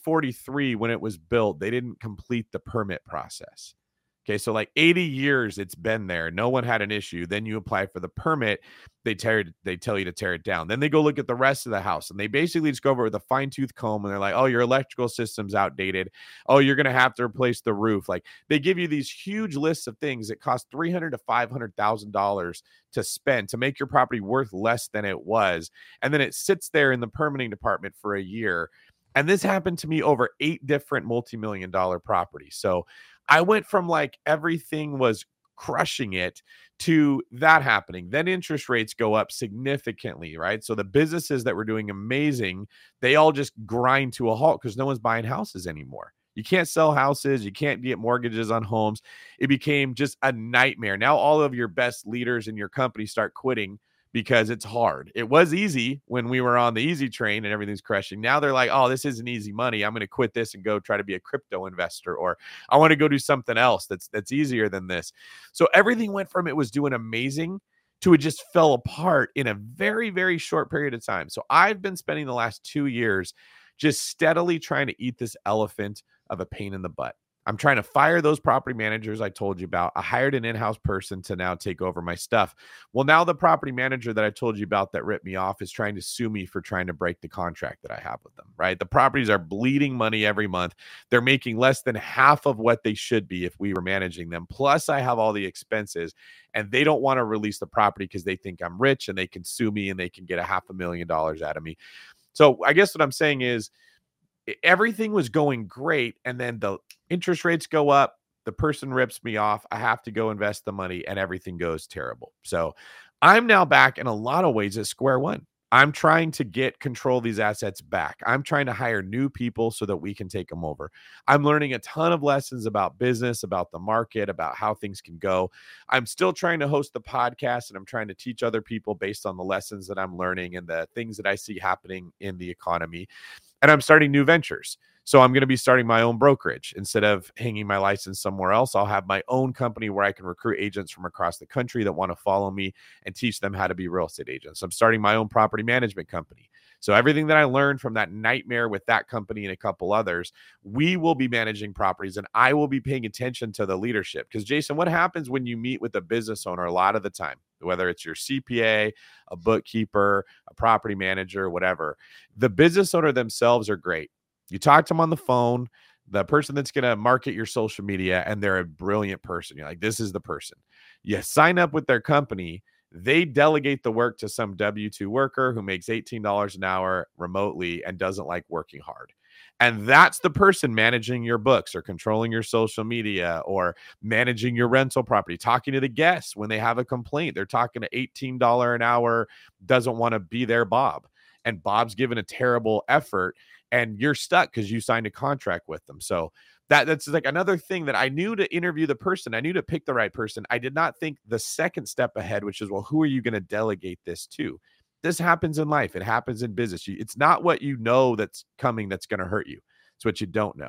1943, when it was built, they didn't complete the permit process. Okay, so like 80 years it's been there. No one had an issue. Then you apply for the permit. They tell you to tear it down. Then they go look at the rest of the house, and they basically just go over with a fine-tooth comb, and they're like, oh, your electrical system's outdated. Oh, you're going to have to replace the roof. Like, they give you these huge lists of things that cost $300,000 to $500,000 to spend to make your property worth less than it was. And then it sits there in the permitting department for a year. And this happened to me over 8 different multi-million-dollar properties. So I went from like everything was crushing it to that happening. Then interest rates go up significantly, right? So the businesses that were doing amazing, they all just grind to a halt because no one's buying houses anymore. You can't sell houses. You can't get mortgages on homes. It became just a nightmare. Now all of your best leaders in your company start quitting because it's hard. It was easy when we were on the easy train and everything's crushing. Now they're like, oh, this isn't easy money. I'm going to quit this and go try to be a crypto investor, or I want to go do something else that's easier than this. So everything went from it was doing amazing to it just fell apart in a very, very short period of time. So I've been spending the last 2 years just steadily trying to eat this elephant of a pain in the butt. I'm trying to fire those property managers I told you about. I hired an in-house person to now take over my stuff. Well, now the property manager that I told you about that ripped me off is trying to sue me for trying to break the contract that I have with them, right? The properties are bleeding money every month. They're making less than half of what they should be if we were managing them. Plus, I have all the expenses, and they don't want to release the property because they think I'm rich and they can sue me and they can get $500,000 out of me. So I guess what I'm saying is, everything was going great, and then the interest rates go up, the person rips me off, I have to go invest the money, and everything goes terrible. So I'm now back in a lot of ways at square one. I'm trying to get control of these assets back. I'm trying to hire new people so that we can take them over. I'm learning a ton of lessons about business, about the market, about how things can go. I'm still trying to host the podcast, and I'm trying to teach other people based on the lessons that I'm learning and the things that I see happening in the economy. And I'm starting new ventures. So I'm going to be starting my own brokerage. Instead of hanging my license somewhere else, I'll have my own company where I can recruit agents from across the country that want to follow me and teach them how to be real estate agents. I'm starting my own property management company. So everything that I learned from that nightmare with that company and a couple others, we will be managing properties, and I will be paying attention to the leadership. Because Jason, what happens when you meet with a business owner a lot of the time, whether it's your CPA, a bookkeeper, a property manager, whatever, the business owner themselves are great. You talk to them on the phone, the person that's going to market your social media, and they're a brilliant person. You're like, this is the person. You sign up with their company. They delegate the work to some W-2 worker who makes $18 an hour remotely and doesn't like working hard. And that's the person managing your books or controlling your social media or managing your rental property, talking to the guests when they have a complaint. They're talking to $18 an hour, doesn't want to be there, Bob. And Bob's given a terrible effort, and you're stuck because you signed a contract with them. So that's like another thing that I knew to interview the person. I knew to pick the right person. I did not think the second step ahead, which is, well, who are you going to delegate this to? This happens in life. It happens in business. It's not what you know that's coming that's going to hurt you. It's what you don't know.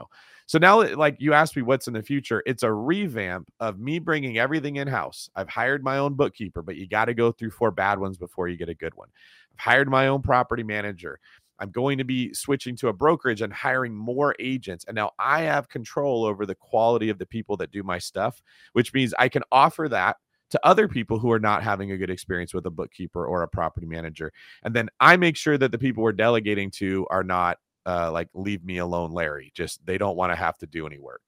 So now, like you asked me what's in the future, it's a revamp of me bringing everything in-house. I've hired my own bookkeeper, but you got to go through 4 bad ones before you get a good one. I've hired my own property manager. I'm going to be switching to a brokerage and hiring more agents. And now I have control over the quality of the people that do my stuff, which means I can offer that to other people who are not having a good experience with a bookkeeper or a property manager. And then I make sure that the people we're delegating to are not like leave me alone, Larry. Just they don't want to have to do any work.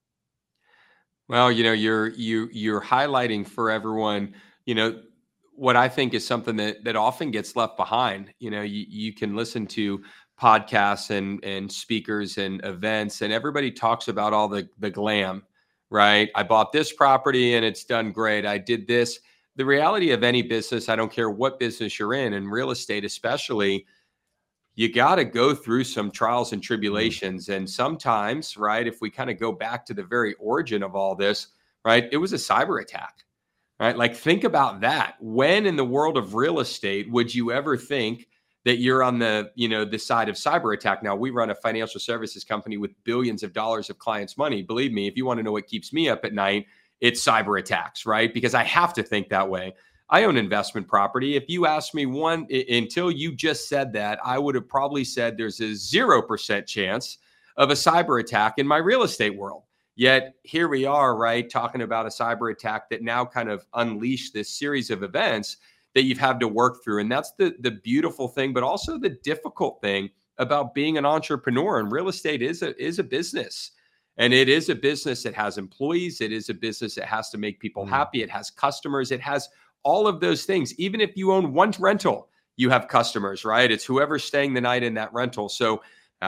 Well, you're highlighting for everyone, what I think is something that often gets left behind. You can listen to podcasts and speakers and events, and everybody talks about all the glam, right? I bought this property and it's done great. I did this. The reality of any business, I don't care what business you're in, and real estate especially, you got to go through some trials and tribulations. And sometimes, right, if we kind of go back to the very origin of all this, right, it was a cyber attack, right? Like, think about that. When in the world of real estate would you ever think that you're on the side of cyber attack? Now, we run a financial services company with billions of dollars of clients' money. Believe me, if you want to know what keeps me up at night, it's cyber attacks, right? Because I have to think that way. I own investment property. If you asked me until you just said that, I would have probably said there's a 0% chance of a cyber attack in my real estate world. Yet here we are, right, talking about a cyber attack that now kind of unleashed this series of events that you've had to work through. And that's the beautiful thing, but also the difficult thing about being an entrepreneur. And real estate is a business. And it is a business that has employees. It is a business that has to make people happy. It has customers. It has all of those things. Even if you own one rental, you have customers, right? It's whoever's staying the night in that rental. So,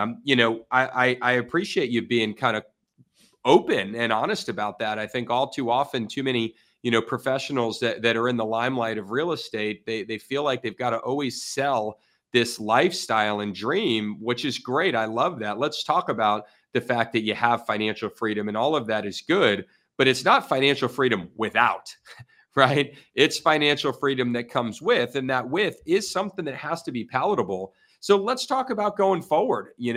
I appreciate you being kind of open and honest about that. I think all too often, too many, professionals that are in the limelight of real estate, they feel like they've got to always sell this lifestyle and dream, which is great. I love that. Let's talk about the fact that you have financial freedom, and all of that is good, but it's not financial freedom without. Right? It's financial freedom that comes with, and that with is something that has to be palatable. So let's talk about going forward. You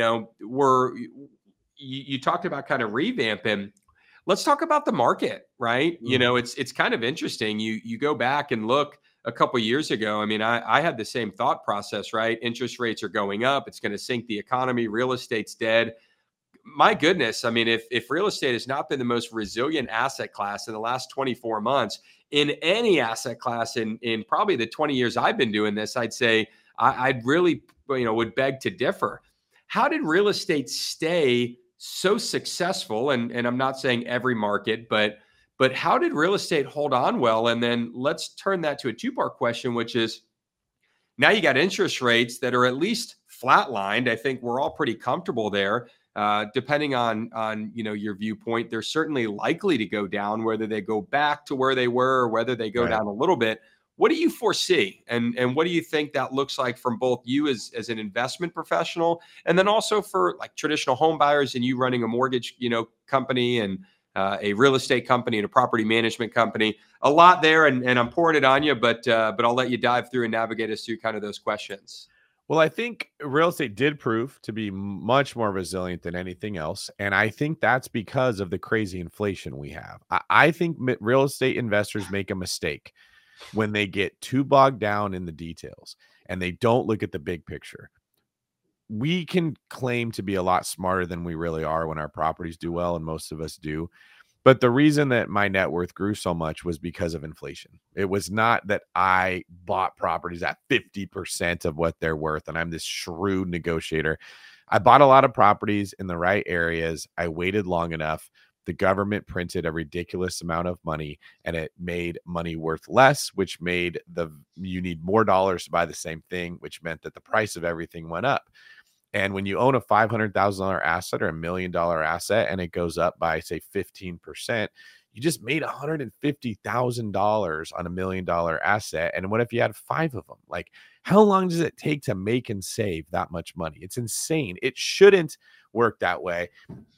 talked about kind of revamping. Let's talk about the market, right? It's kind of interesting. You go back and look a couple of years ago. I mean, I had the same thought process, right? Interest rates are going up. It's going to sink the economy. Real estate's dead. My goodness. I mean, if real estate has not been the most resilient asset class in the last 24 months, in any asset class in probably the 20 years I've been doing this, I'd say I'd really, would beg to differ. How did real estate stay so successful? And I'm not saying every market, but how did real estate hold on well? And then let's turn that to a 2-part question, which is, now you got interest rates that are at least flatlined. I think we're all pretty comfortable there. Depending on your viewpoint, they're certainly likely to go down, whether they go back to where they were or whether they go down a little bit. What do you foresee? And what do you think that looks like from both you as an investment professional, and then also for like traditional home buyers and you running a mortgage, company and a real estate company and a property management company? A lot there, and I'm pouring it on you, but I'll let you dive through and navigate us through kind of those questions. Well, I think real estate did prove to be much more resilient than anything else. And I think that's because of the crazy inflation we have. I think real estate investors make a mistake when they get too bogged down in the details and they don't look at the big picture. We can claim to be a lot smarter than we really are when our properties do well, and most of us do. But the reason that my net worth grew so much was because of inflation. It was not that I bought properties at 50% of what they're worth and I'm this shrewd negotiator. I bought a lot of properties in the right areas. I waited long enough. The government printed a ridiculous amount of money and it made money worth less, which made you need more dollars to buy the same thing, which meant that the price of everything went up. And when you own a $500,000 asset or $1 million asset and it goes up by, say, 15%, you just made $150,000 on $1 million asset. And what if you had 5 of them? Like, how long does it take to make and save that much money? It's insane. It shouldn't work that way. But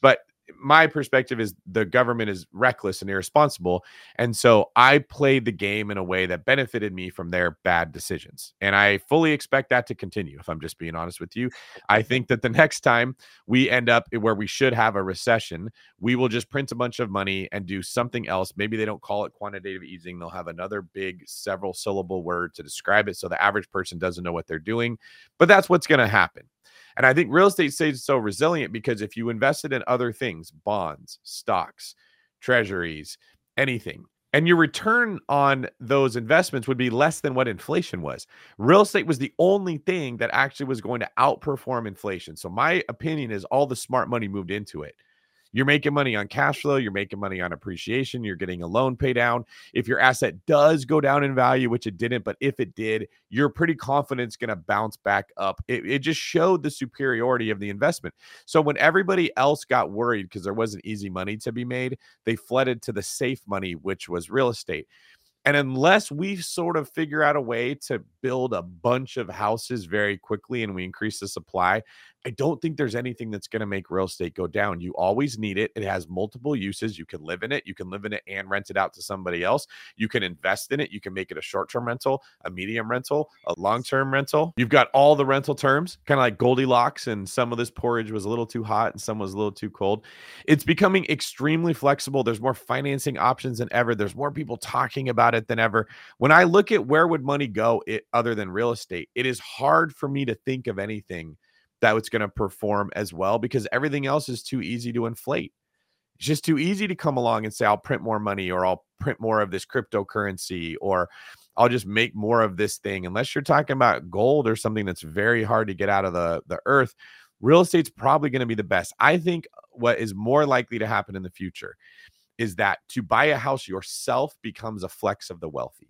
my perspective is the government is reckless and irresponsible. And so I played the game in a way that benefited me from their bad decisions. And I fully expect that to continue. If I'm just being honest with you, I think that the next time we end up where we should have a recession, we will just print a bunch of money and do something else. Maybe they don't call it quantitative easing. They'll have another big several syllable word to describe it, so the average person doesn't know what they're doing. But that's what's going to happen. And I think real estate stays so resilient because if you invested in other things, bonds, stocks, treasuries, anything, and your return on those investments would be less than what inflation was. Real estate was the only thing that actually was going to outperform inflation. So my opinion is all the smart money moved into it. You're making money on cash flow. You're making money on appreciation. You're getting a loan pay down. If your asset does go down in value, which it didn't, but if it did, you're pretty confident it's going to bounce back up. It just showed the superiority of the investment. So when everybody else got worried because there wasn't easy money to be made, they flooded to the safe money, which was real estate. And unless we sort of figure out a way to build a bunch of houses very quickly and we increase the supply, I don't think there's anything that's going to make real estate go down. You always need it. It has multiple uses. You can live in it. You can live in it and rent it out to somebody else. You can invest in it. You can make it a short-term rental, a medium rental, a long-term rental. You've got all the rental terms, kind of like Goldilocks, and some of this porridge was a little too hot and some was a little too cold. It's becoming extremely flexible. There's more financing options than ever. There's more people talking about it than ever. When I look at where would money go other than real estate, it is hard for me to think of anything that it's going to perform as well because everything else is too easy to inflate. It's just too easy to come along and say, I'll print more money or I'll print more of this cryptocurrency or I'll just make more of this thing. Unless you're talking about gold or something that's very hard to get out of the earth, real estate's probably going to be the best. I think what is more likely to happen in the future is that to buy a house yourself becomes a flex of the wealthy.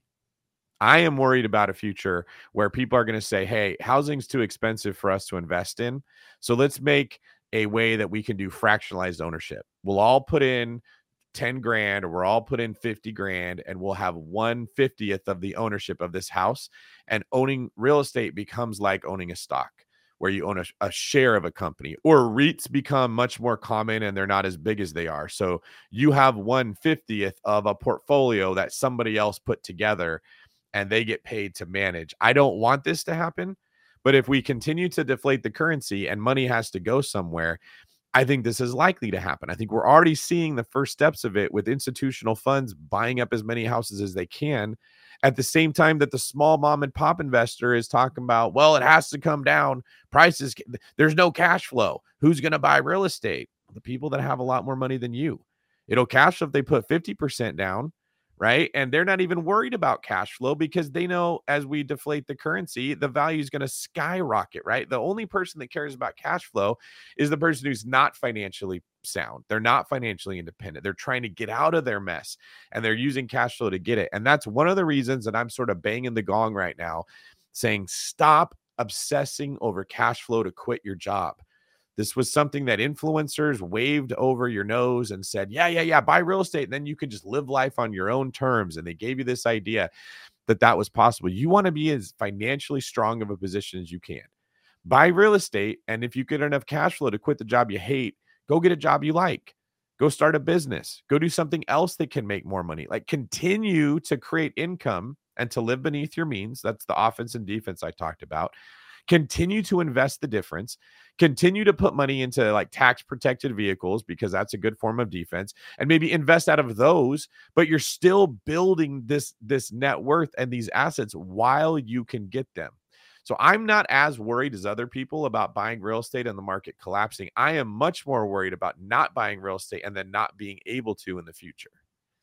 I am worried about a future where people are going to say, hey, housing's too expensive for us to invest in. So let's make a way that we can do fractionalized ownership. We'll all put in 10 grand or we'll all put in 50 grand and we'll have 1/50th of the ownership of this house. And owning real estate becomes like owning a stock where you own a share of a company, or REITs become much more common and they're not as big as they are. So you have 1/50th of a portfolio that somebody else put together and they get paid to manage. I don't want this to happen, but if we continue to deflate the currency and money has to go somewhere, I think this is likely to happen. I think we're already seeing the first steps of it with institutional funds buying up as many houses as they can at the same time that the small mom and pop investor is talking about, well, it has to come down. Prices, there's no cash flow. Who's going to buy real estate? The people that have a lot more money than you. It'll cash flow if they put 50% down. Right. And they're not even worried about cash flow because they know as we deflate the currency, the value is going to skyrocket. Right. The only person that cares about cash flow is the person who's not financially sound. They're not financially independent. They're trying to get out of their mess and they're using cash flow to get it. And that's one of the reasons that I'm sort of banging the gong right now saying stop obsessing over cash flow to quit your job. This was something that influencers waved over your nose and said, yeah, buy real estate. And then you could just live life on your own terms. And they gave you this idea that that was possible. You want to be as financially strong of a position as you can. Buy real estate. And if you get enough cash flow to quit the job you hate, go get a job you like. Go start a business. Go do something else that can make more money. Like continue to create income and to live beneath your means. That's the offense and defense I talked about. Continue to invest the difference. Continue to put money into like tax protected vehicles because that's a good form of defense, and maybe invest out of those, but you're still building this net worth and these assets while you can get them. So I'm not as worried as other people about buying real estate and the market collapsing. I am much more worried about not buying real estate and then not being able to in the future.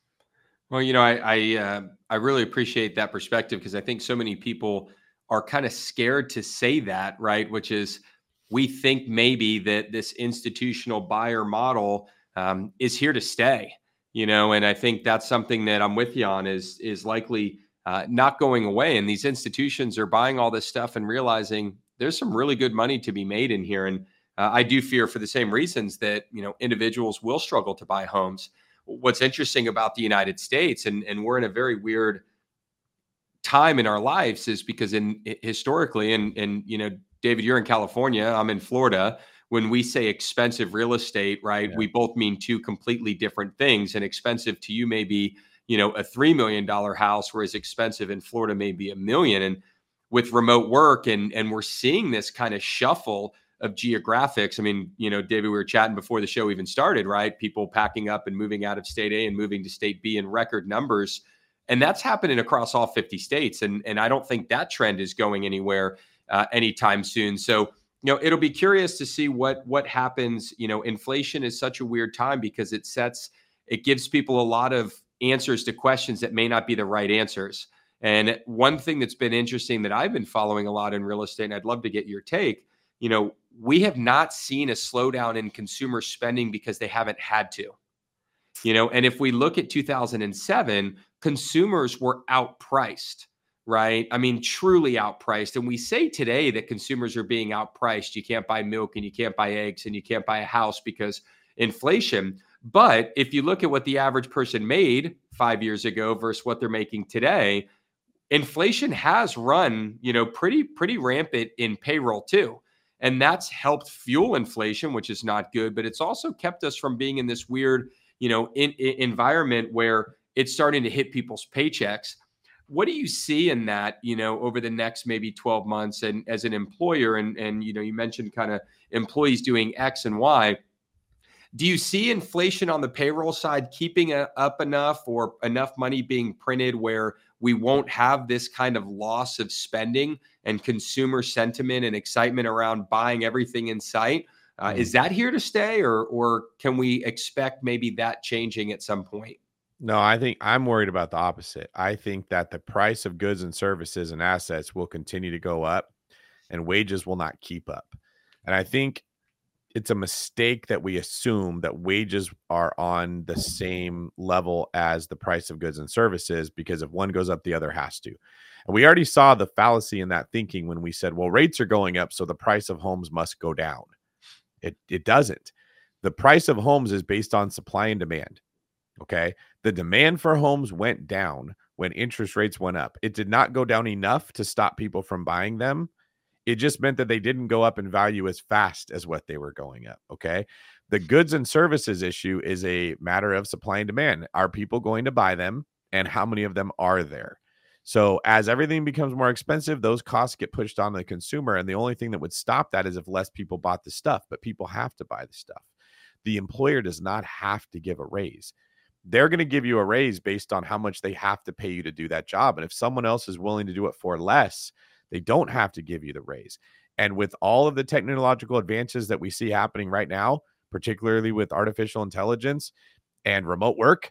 Well, I really appreciate that perspective because I think so many people are kind of scared to say that, right? Which is, we think maybe that this institutional buyer model is here to stay, and I think that's something that I'm with you on is likely not going away. And these institutions are buying all this stuff and realizing there's some really good money to be made in here. And I do fear for the same reasons that, individuals will struggle to buy homes. What's interesting about the United States, and we're in a very weird time in our lives, is because historically, and David, you're in California, I'm in Florida. when we say expensive real estate, right, Yeah. we both mean two completely different things. And expensive to you may be, a $3 million house, whereas expensive in Florida may be $1 million. And with remote work, and we're seeing this kind of shuffle of geographics. I mean, David, we were chatting before the show even started, right? People packing up and moving out of state A and moving to state B in record numbers. And that's happening across all 50 states. And I don't think that trend is going anywhere anytime soon. So, it'll be curious to see what happens. Inflation is such a weird time because it gives people a lot of answers to questions that may not be the right answers. And one thing that's been interesting that I've been following a lot in real estate, and I'd love to get your take, we have not seen a slowdown in consumer spending because they haven't had to. And if we look at 2007, consumers were outpriced, right? I mean, truly outpriced. And we say today that consumers are being outpriced. You can't buy milk and you can't buy eggs and you can't buy a house because inflation. But if you look at what the average person made 5 years ago versus what they're making today, inflation has run, pretty rampant in payroll too. And that's helped fuel inflation, which is not good, but it's also kept us from being in this weird, environment where it's starting to hit people's paychecks. What do you see in that, over the next maybe 12 months and as an employer and you mentioned kind of employees doing X and Y. Do you see inflation on the payroll side keeping up enough or enough money being printed where we won't have this kind of loss of spending and consumer sentiment and excitement around buying everything in sight? Is that here to stay or can we expect maybe that changing at some point? No, I think I'm worried about the opposite. I think that the price of goods and services and assets will continue to go up and wages will not keep up. And I think it's a mistake that we assume that wages are on the same level as the price of goods and services, because if one goes up, the other has to. And we already saw the fallacy in that thinking when we said, well, rates are going up, so the price of homes must go down. It doesn't. The price of homes is based on supply and demand. Okay. The demand for homes went down when interest rates went up. It did not go down enough to stop people from buying them. It just meant that they didn't go up in value as fast as what they were going up. Okay. The goods and services issue is a matter of supply and demand. Are people going to buy them? And how many of them are there? So as everything becomes more expensive, those costs get pushed on the consumer. And the only thing that would stop that is if less people bought the stuff, but people have to buy the stuff. The employer does not have to give a raise. They're going to give you a raise based on how much they have to pay you to do that job. And if someone else is willing to do it for less, they don't have to give you the raise. And with all of the technological advances that we see happening right now, particularly with artificial intelligence and remote work,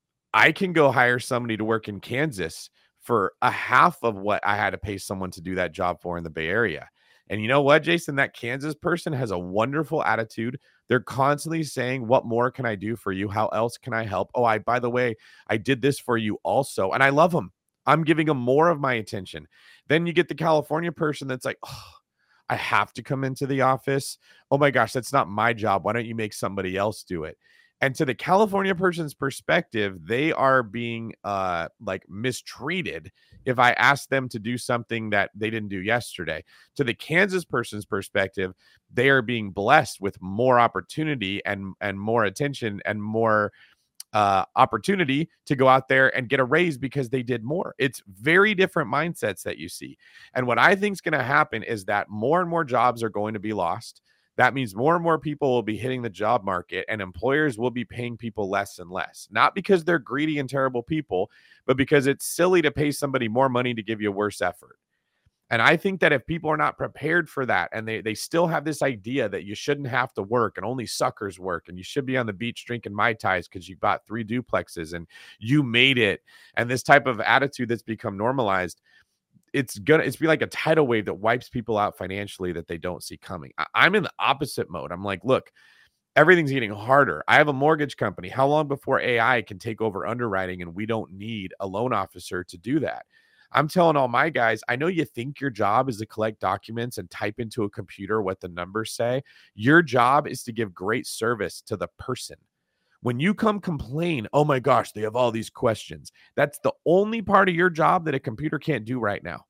I can go hire somebody to work in Kansas for a half of what I had to pay someone to do that job for in the Bay Area. And you know what, Jason? That Kansas person has a wonderful attitude. They're constantly saying, what more can I do for you? How else can I help? Oh, by the way, I did this for you also. And I love them. I'm giving them more of my attention. Then you get the California person that's like, oh, I have to come into the office. Oh my gosh, that's not my job. Why don't you make somebody else do it? And to the California person's perspective, they are being like mistreated if I ask them to do something that they didn't do yesterday. To the Kansas person's perspective, they are being blessed with more opportunity and more attention and more opportunity to go out there and get a raise because they did more. It's very different mindsets that you see. And what I think is going to happen is that more and more jobs are going to be lost. That means more and more people will be hitting the job market and employers will be paying people less and less, not because they're greedy and terrible people, but because it's silly to pay somebody more money to give you a worse effort. And I think that if people are not prepared for that and they still have this idea that you shouldn't have to work and only suckers work and you should be on the beach drinking Mai Tais because you bought 3 duplexes and you made it, and this type of attitude that's become normalized, it's be like a tidal wave that wipes people out financially that they don't see coming. I'm in the opposite mode. I'm like, look, everything's getting harder. I have a mortgage company. How long before AI can take over underwriting and we don't need a loan officer to do that? I'm telling all my guys, I know you think your job is to collect documents and type into a computer what the numbers say. Your job is to give great service to the person. When you come complain, oh my gosh, they have all these questions. That's the only part of your job that a computer can't do right now.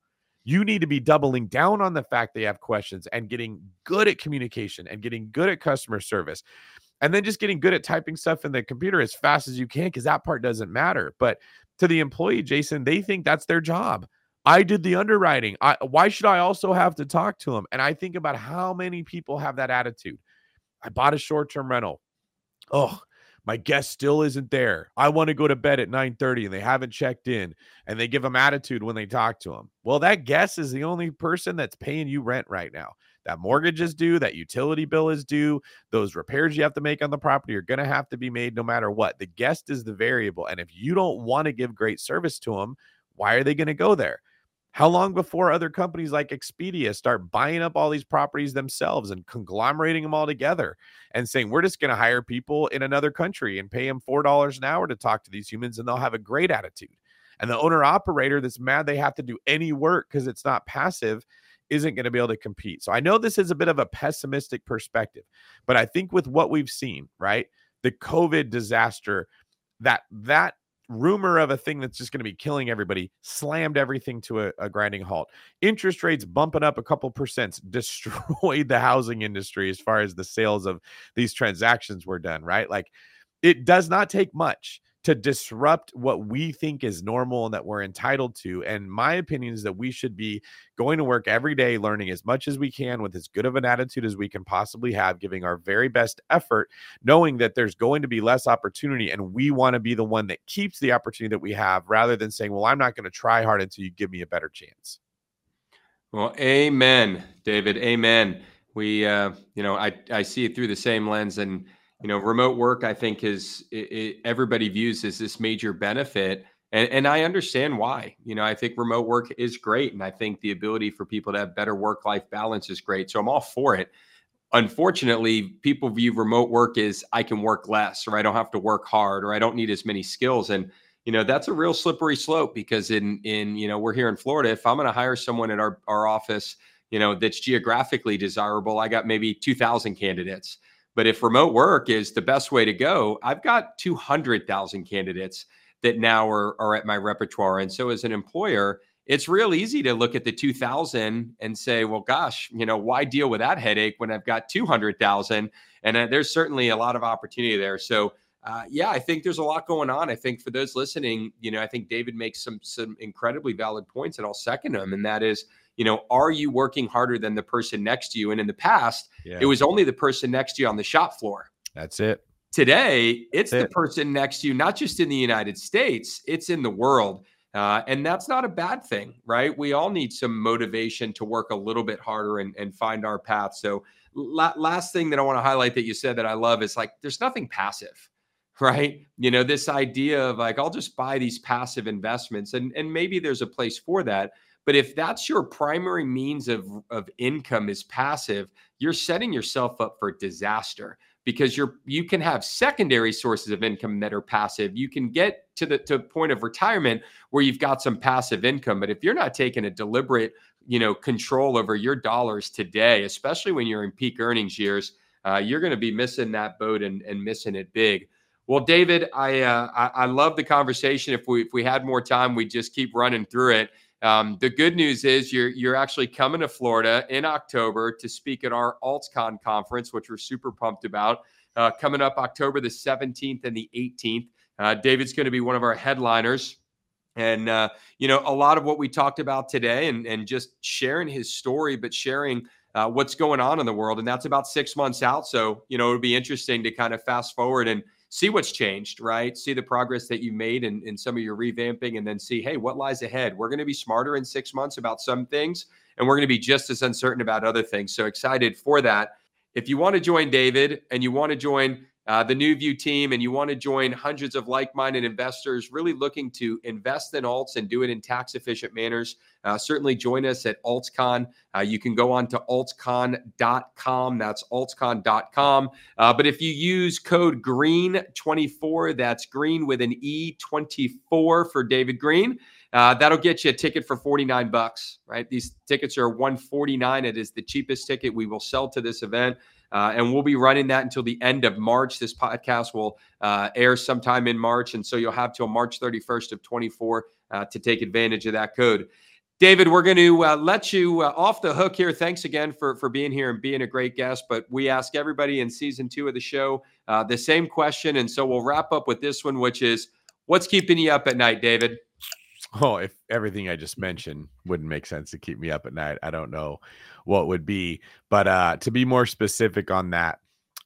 You need to be doubling down on the fact they have questions and getting good at communication and getting good at customer service. And then just getting good at typing stuff in the computer as fast as you can, because that part doesn't matter. But to the employee, Jason, they think that's their job. I did the underwriting. Why should I also have to talk to them? And I think about how many people have that attitude. I bought a short-term rental. Oh, my guest still isn't there. I want to go to bed at 9:30 and they haven't checked in, and they give them attitude when they talk to them. Well, that guest is the only person that's paying you rent right now. That mortgage is due, that utility bill is due, those repairs you have to make on the property are going to have to be made no matter what. The guest is the variable. And if you don't want to give great service to them, why are they going to go there? How long before other companies like Expedia start buying up all these properties themselves and conglomerating them all together and saying, we're just going to hire people in another country and pay them $4 an hour to talk to these humans, and they'll have a great attitude. And the owner operator that's mad they have to do any work because it's not passive isn't going to be able to compete. So I know this is a bit of a pessimistic perspective, but I think with what we've seen, right, the COVID disaster, that rumor of a thing that's just going to be killing everybody slammed everything to a grinding halt. Interest rates bumping up a couple percent destroyed the housing industry as far as the sales of these transactions were done, right? Like, it does not take much to disrupt what we think is normal and that we're entitled to. And my opinion is that we should be going to work every day, learning as much as we can with as good of an attitude as we can possibly have, giving our very best effort, knowing that there's going to be less opportunity. And we want to be the one that keeps the opportunity that we have, rather than saying, well, I'm not going to try hard until you give me a better chance. Well, amen, David. Amen. We, I see it through the same lens, and remote work, I think, is everybody views as this major benefit. And I understand why. I think remote work is great. And I think the ability for people to have better work-life balance is great. So I'm all for it. Unfortunately, people view remote work as I can work less, or I don't have to work hard, or I don't need as many skills. And, that's a real slippery slope, because in we're here in Florida. If I'm going to hire someone at our office, that's geographically desirable, I got maybe 2,000 candidates. But if remote work is the best way to go, I've got 200,000 candidates that now are at my repertoire. And so as an employer, it's real easy to look at the 2,000 and say, well, gosh, why deal with that headache when I've got 200,000? And there's certainly a lot of opportunity there. So I think there's a lot going on. I think for those listening, I think David makes some incredibly valid points, and I'll second them. And that is, are you working harder than the person next to you? And in the past, It was only the person next to you on the shop floor. That's it. Today, it's the person next to you, not just in the United States, it's in the world. And that's not a bad thing, right? We all need some motivation to work a little bit harder and find our path. So last thing that I want to highlight that you said that I love is, like, there's nothing passive, right? This idea of, like, I'll just buy these passive investments, and maybe there's a place for that. But if that's your primary means of income is passive, you're setting yourself up for disaster, because you can have secondary sources of income that are passive. You can get to the point of retirement where you've got some passive income. But if you're not taking a deliberate, control over your dollars today, especially when you're in peak earnings years, you're going to be missing that boat and missing it big. Well, David, I love the conversation. If we had more time, we'd just keep running through it. The good news is you're actually coming to Florida in October to speak at our AltsCon conference, which we're super pumped about, coming up October the 17th and the 18th. David's going to be one of our headliners. And, a lot of what we talked about today and just sharing his story, but sharing what's going on in the world. And that's about 6 months out. So, it'll be interesting to kind of fast forward and see what's changed, right? See the progress that you made in some of your revamping, and then see, hey, what lies ahead? We're going to be smarter in 6 months about some things, and we're going to be just as uncertain about other things. So excited for that. If you want to join David, and you want to join the NewView team, and you want to join hundreds of like-minded investors really looking to invest in alts and do it in tax-efficient manners, certainly join us at AltsCon. You can go on to altscon.com. That's altscon.com. But if you use code GREEN24, that's green with an E24 for David Green, that'll get you a ticket for $49, right? These tickets are $149. It is the cheapest ticket we will sell to this event. And we'll be running that until the end of March. This podcast will air sometime in March. And so you'll have till March 31st of 24 to take advantage of that code. David, we're going to let you off the hook here. Thanks again for being here and being a great guest. But we ask everybody in season 2 of the show the same question. And so we'll wrap up with this one, which is, what's keeping you up at night, David? Oh, if everything I just mentioned wouldn't make sense to keep me up at night, I don't know what would be. But to be more specific on that,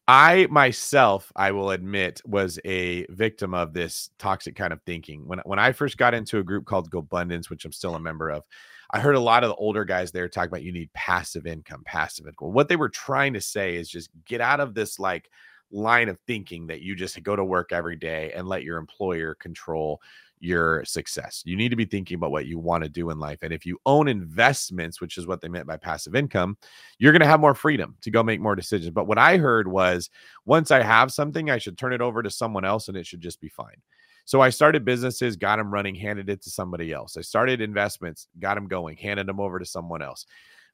I myself, I will admit, was a victim of this toxic kind of thinking. When I first got into a group called GoBundance, which I'm still a member of, I heard a lot of the older guys there talk about you need passive income. What they were trying to say is just get out of this like line of thinking that you just go to work every day and let your employer control your success. You need to be thinking about what you want to do in life. And if you own investments, which is what they meant by passive income, you're going to have more freedom to go make more decisions. But what I heard was once I have something, I should turn it over to someone else and it should just be fine. So I started businesses, got them running, handed it to somebody else. I started investments, got them going, handed them over to someone else.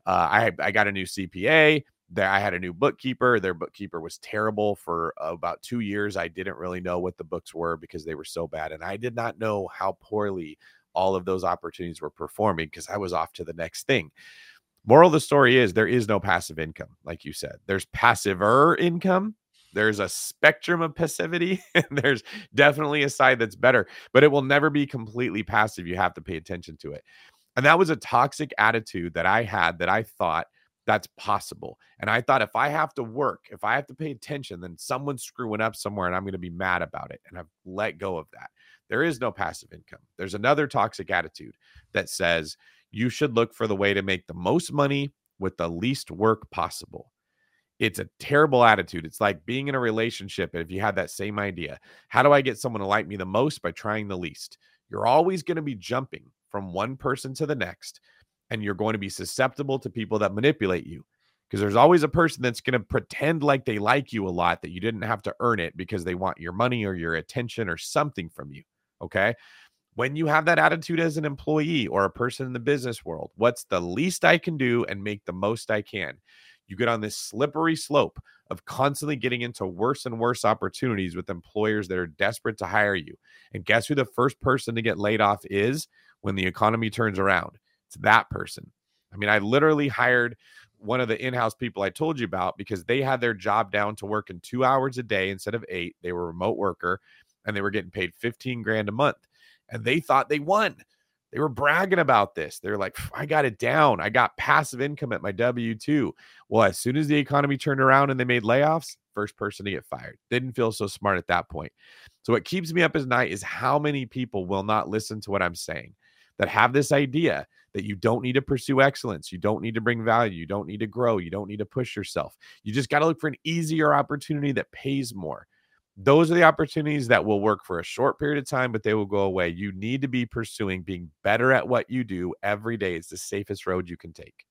I got a new CPA. I had a new bookkeeper. Their bookkeeper was terrible for about 2 years. I didn't really know what the books were because they were so bad. And I did not know how poorly all of those opportunities were performing because I was off to the next thing. Moral of the story is there is no passive income. Like you said, there's passiver income. There's a spectrum of passivity, and there's definitely a side that's better, but it will never be completely passive. You have to pay attention to it. And that was a toxic attitude that I had that I thought that's possible. And I thought if I have to work, if I have to pay attention, then someone's screwing up somewhere and I'm going to be mad about it. And I've let go of that. There is no passive income. There's another toxic attitude that says you should look for the way to make the most money with the least work possible. It's a terrible attitude. It's like being in a relationship. If you had that same idea, how do I get someone to like me the most? By trying the least. You're always going to be jumping from one person to the next. And you're going to be susceptible to people that manipulate you because there's always a person that's going to pretend like they like you a lot that you didn't have to earn it because they want your money or your attention or something from you. Okay. When you have that attitude as an employee or a person in the business world, what's the least I can do and make the most I can? You get on this slippery slope of constantly getting into worse and worse opportunities with employers that are desperate to hire you. And guess who the first person to get laid off is when the economy turns around? That person. I mean, I literally hired one of the in-house people I told you about because they had their job down to working 2 hours a day instead of 8. They were a remote worker and they were getting paid $15,000 a month and they thought they won. They were bragging about this. They're like, I got it down. I got passive income at my W-2. Well, as soon as the economy turned around and they made layoffs, first person to get fired. Didn't feel so smart at that point. So what keeps me up at night is how many people will not listen to what I'm saying that have this idea that you don't need to pursue excellence. You don't need to bring value. You don't need to grow. You don't need to push yourself. You just got to look for an easier opportunity that pays more. Those are the opportunities that will work for a short period of time, but they will go away. You need to be pursuing being better at what you do every day. It's the safest road you can take.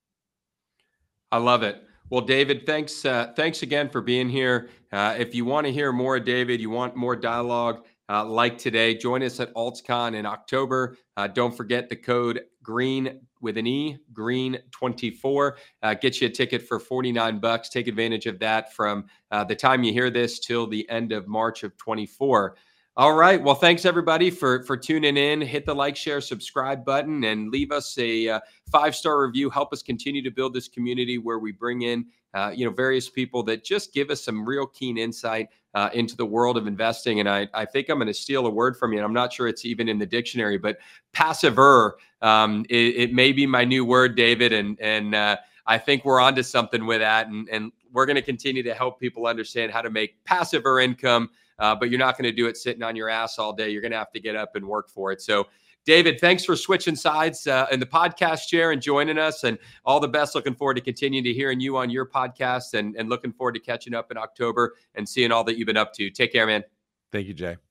I love it. Well, David, thanks again for being here. If you want to hear more of David, you want more dialogue like today, join us at AltsCon in October. Don't forget the code GREEN with an E, GREEN24. Get you a ticket for $49. Take advantage of that from the time you hear this till the end of March of 24. All right. Well, thanks everybody for tuning in. Hit the like, share, subscribe button and leave us a 5-star review. Help us continue to build this community where we bring in, various people that just give us some real keen insight into the world of investing. And I think I'm going to steal a word from you. And I'm not sure it's even in the dictionary, but passiver, it may be my new word, David. And I think we're onto something with that. And we're going to continue to help people understand how to make passiver income. But you're not going to do it sitting on your ass all day. You're going to have to get up and work for it. So, David, thanks for switching sides in the podcast chair and joining us. And all the best. Looking forward to continuing to hearing you on your podcast and looking forward to catching up in October and seeing all that you've been up to. Take care, man. Thank you, Jay.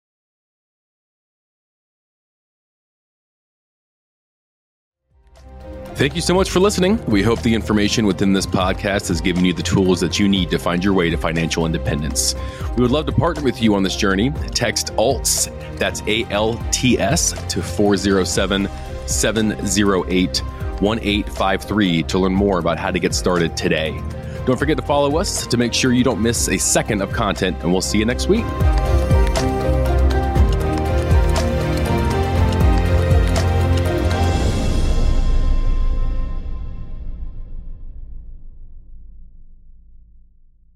Thank you so much for listening. We hope the information within this podcast has given you the tools that you need to find your way to financial independence. We would love to partner with you on this journey. Text ALTS, that's ALTS, to 407-708-1853 to learn more about how to get started today. Don't forget to follow us to make sure you don't miss a second of content, and we'll see you next week.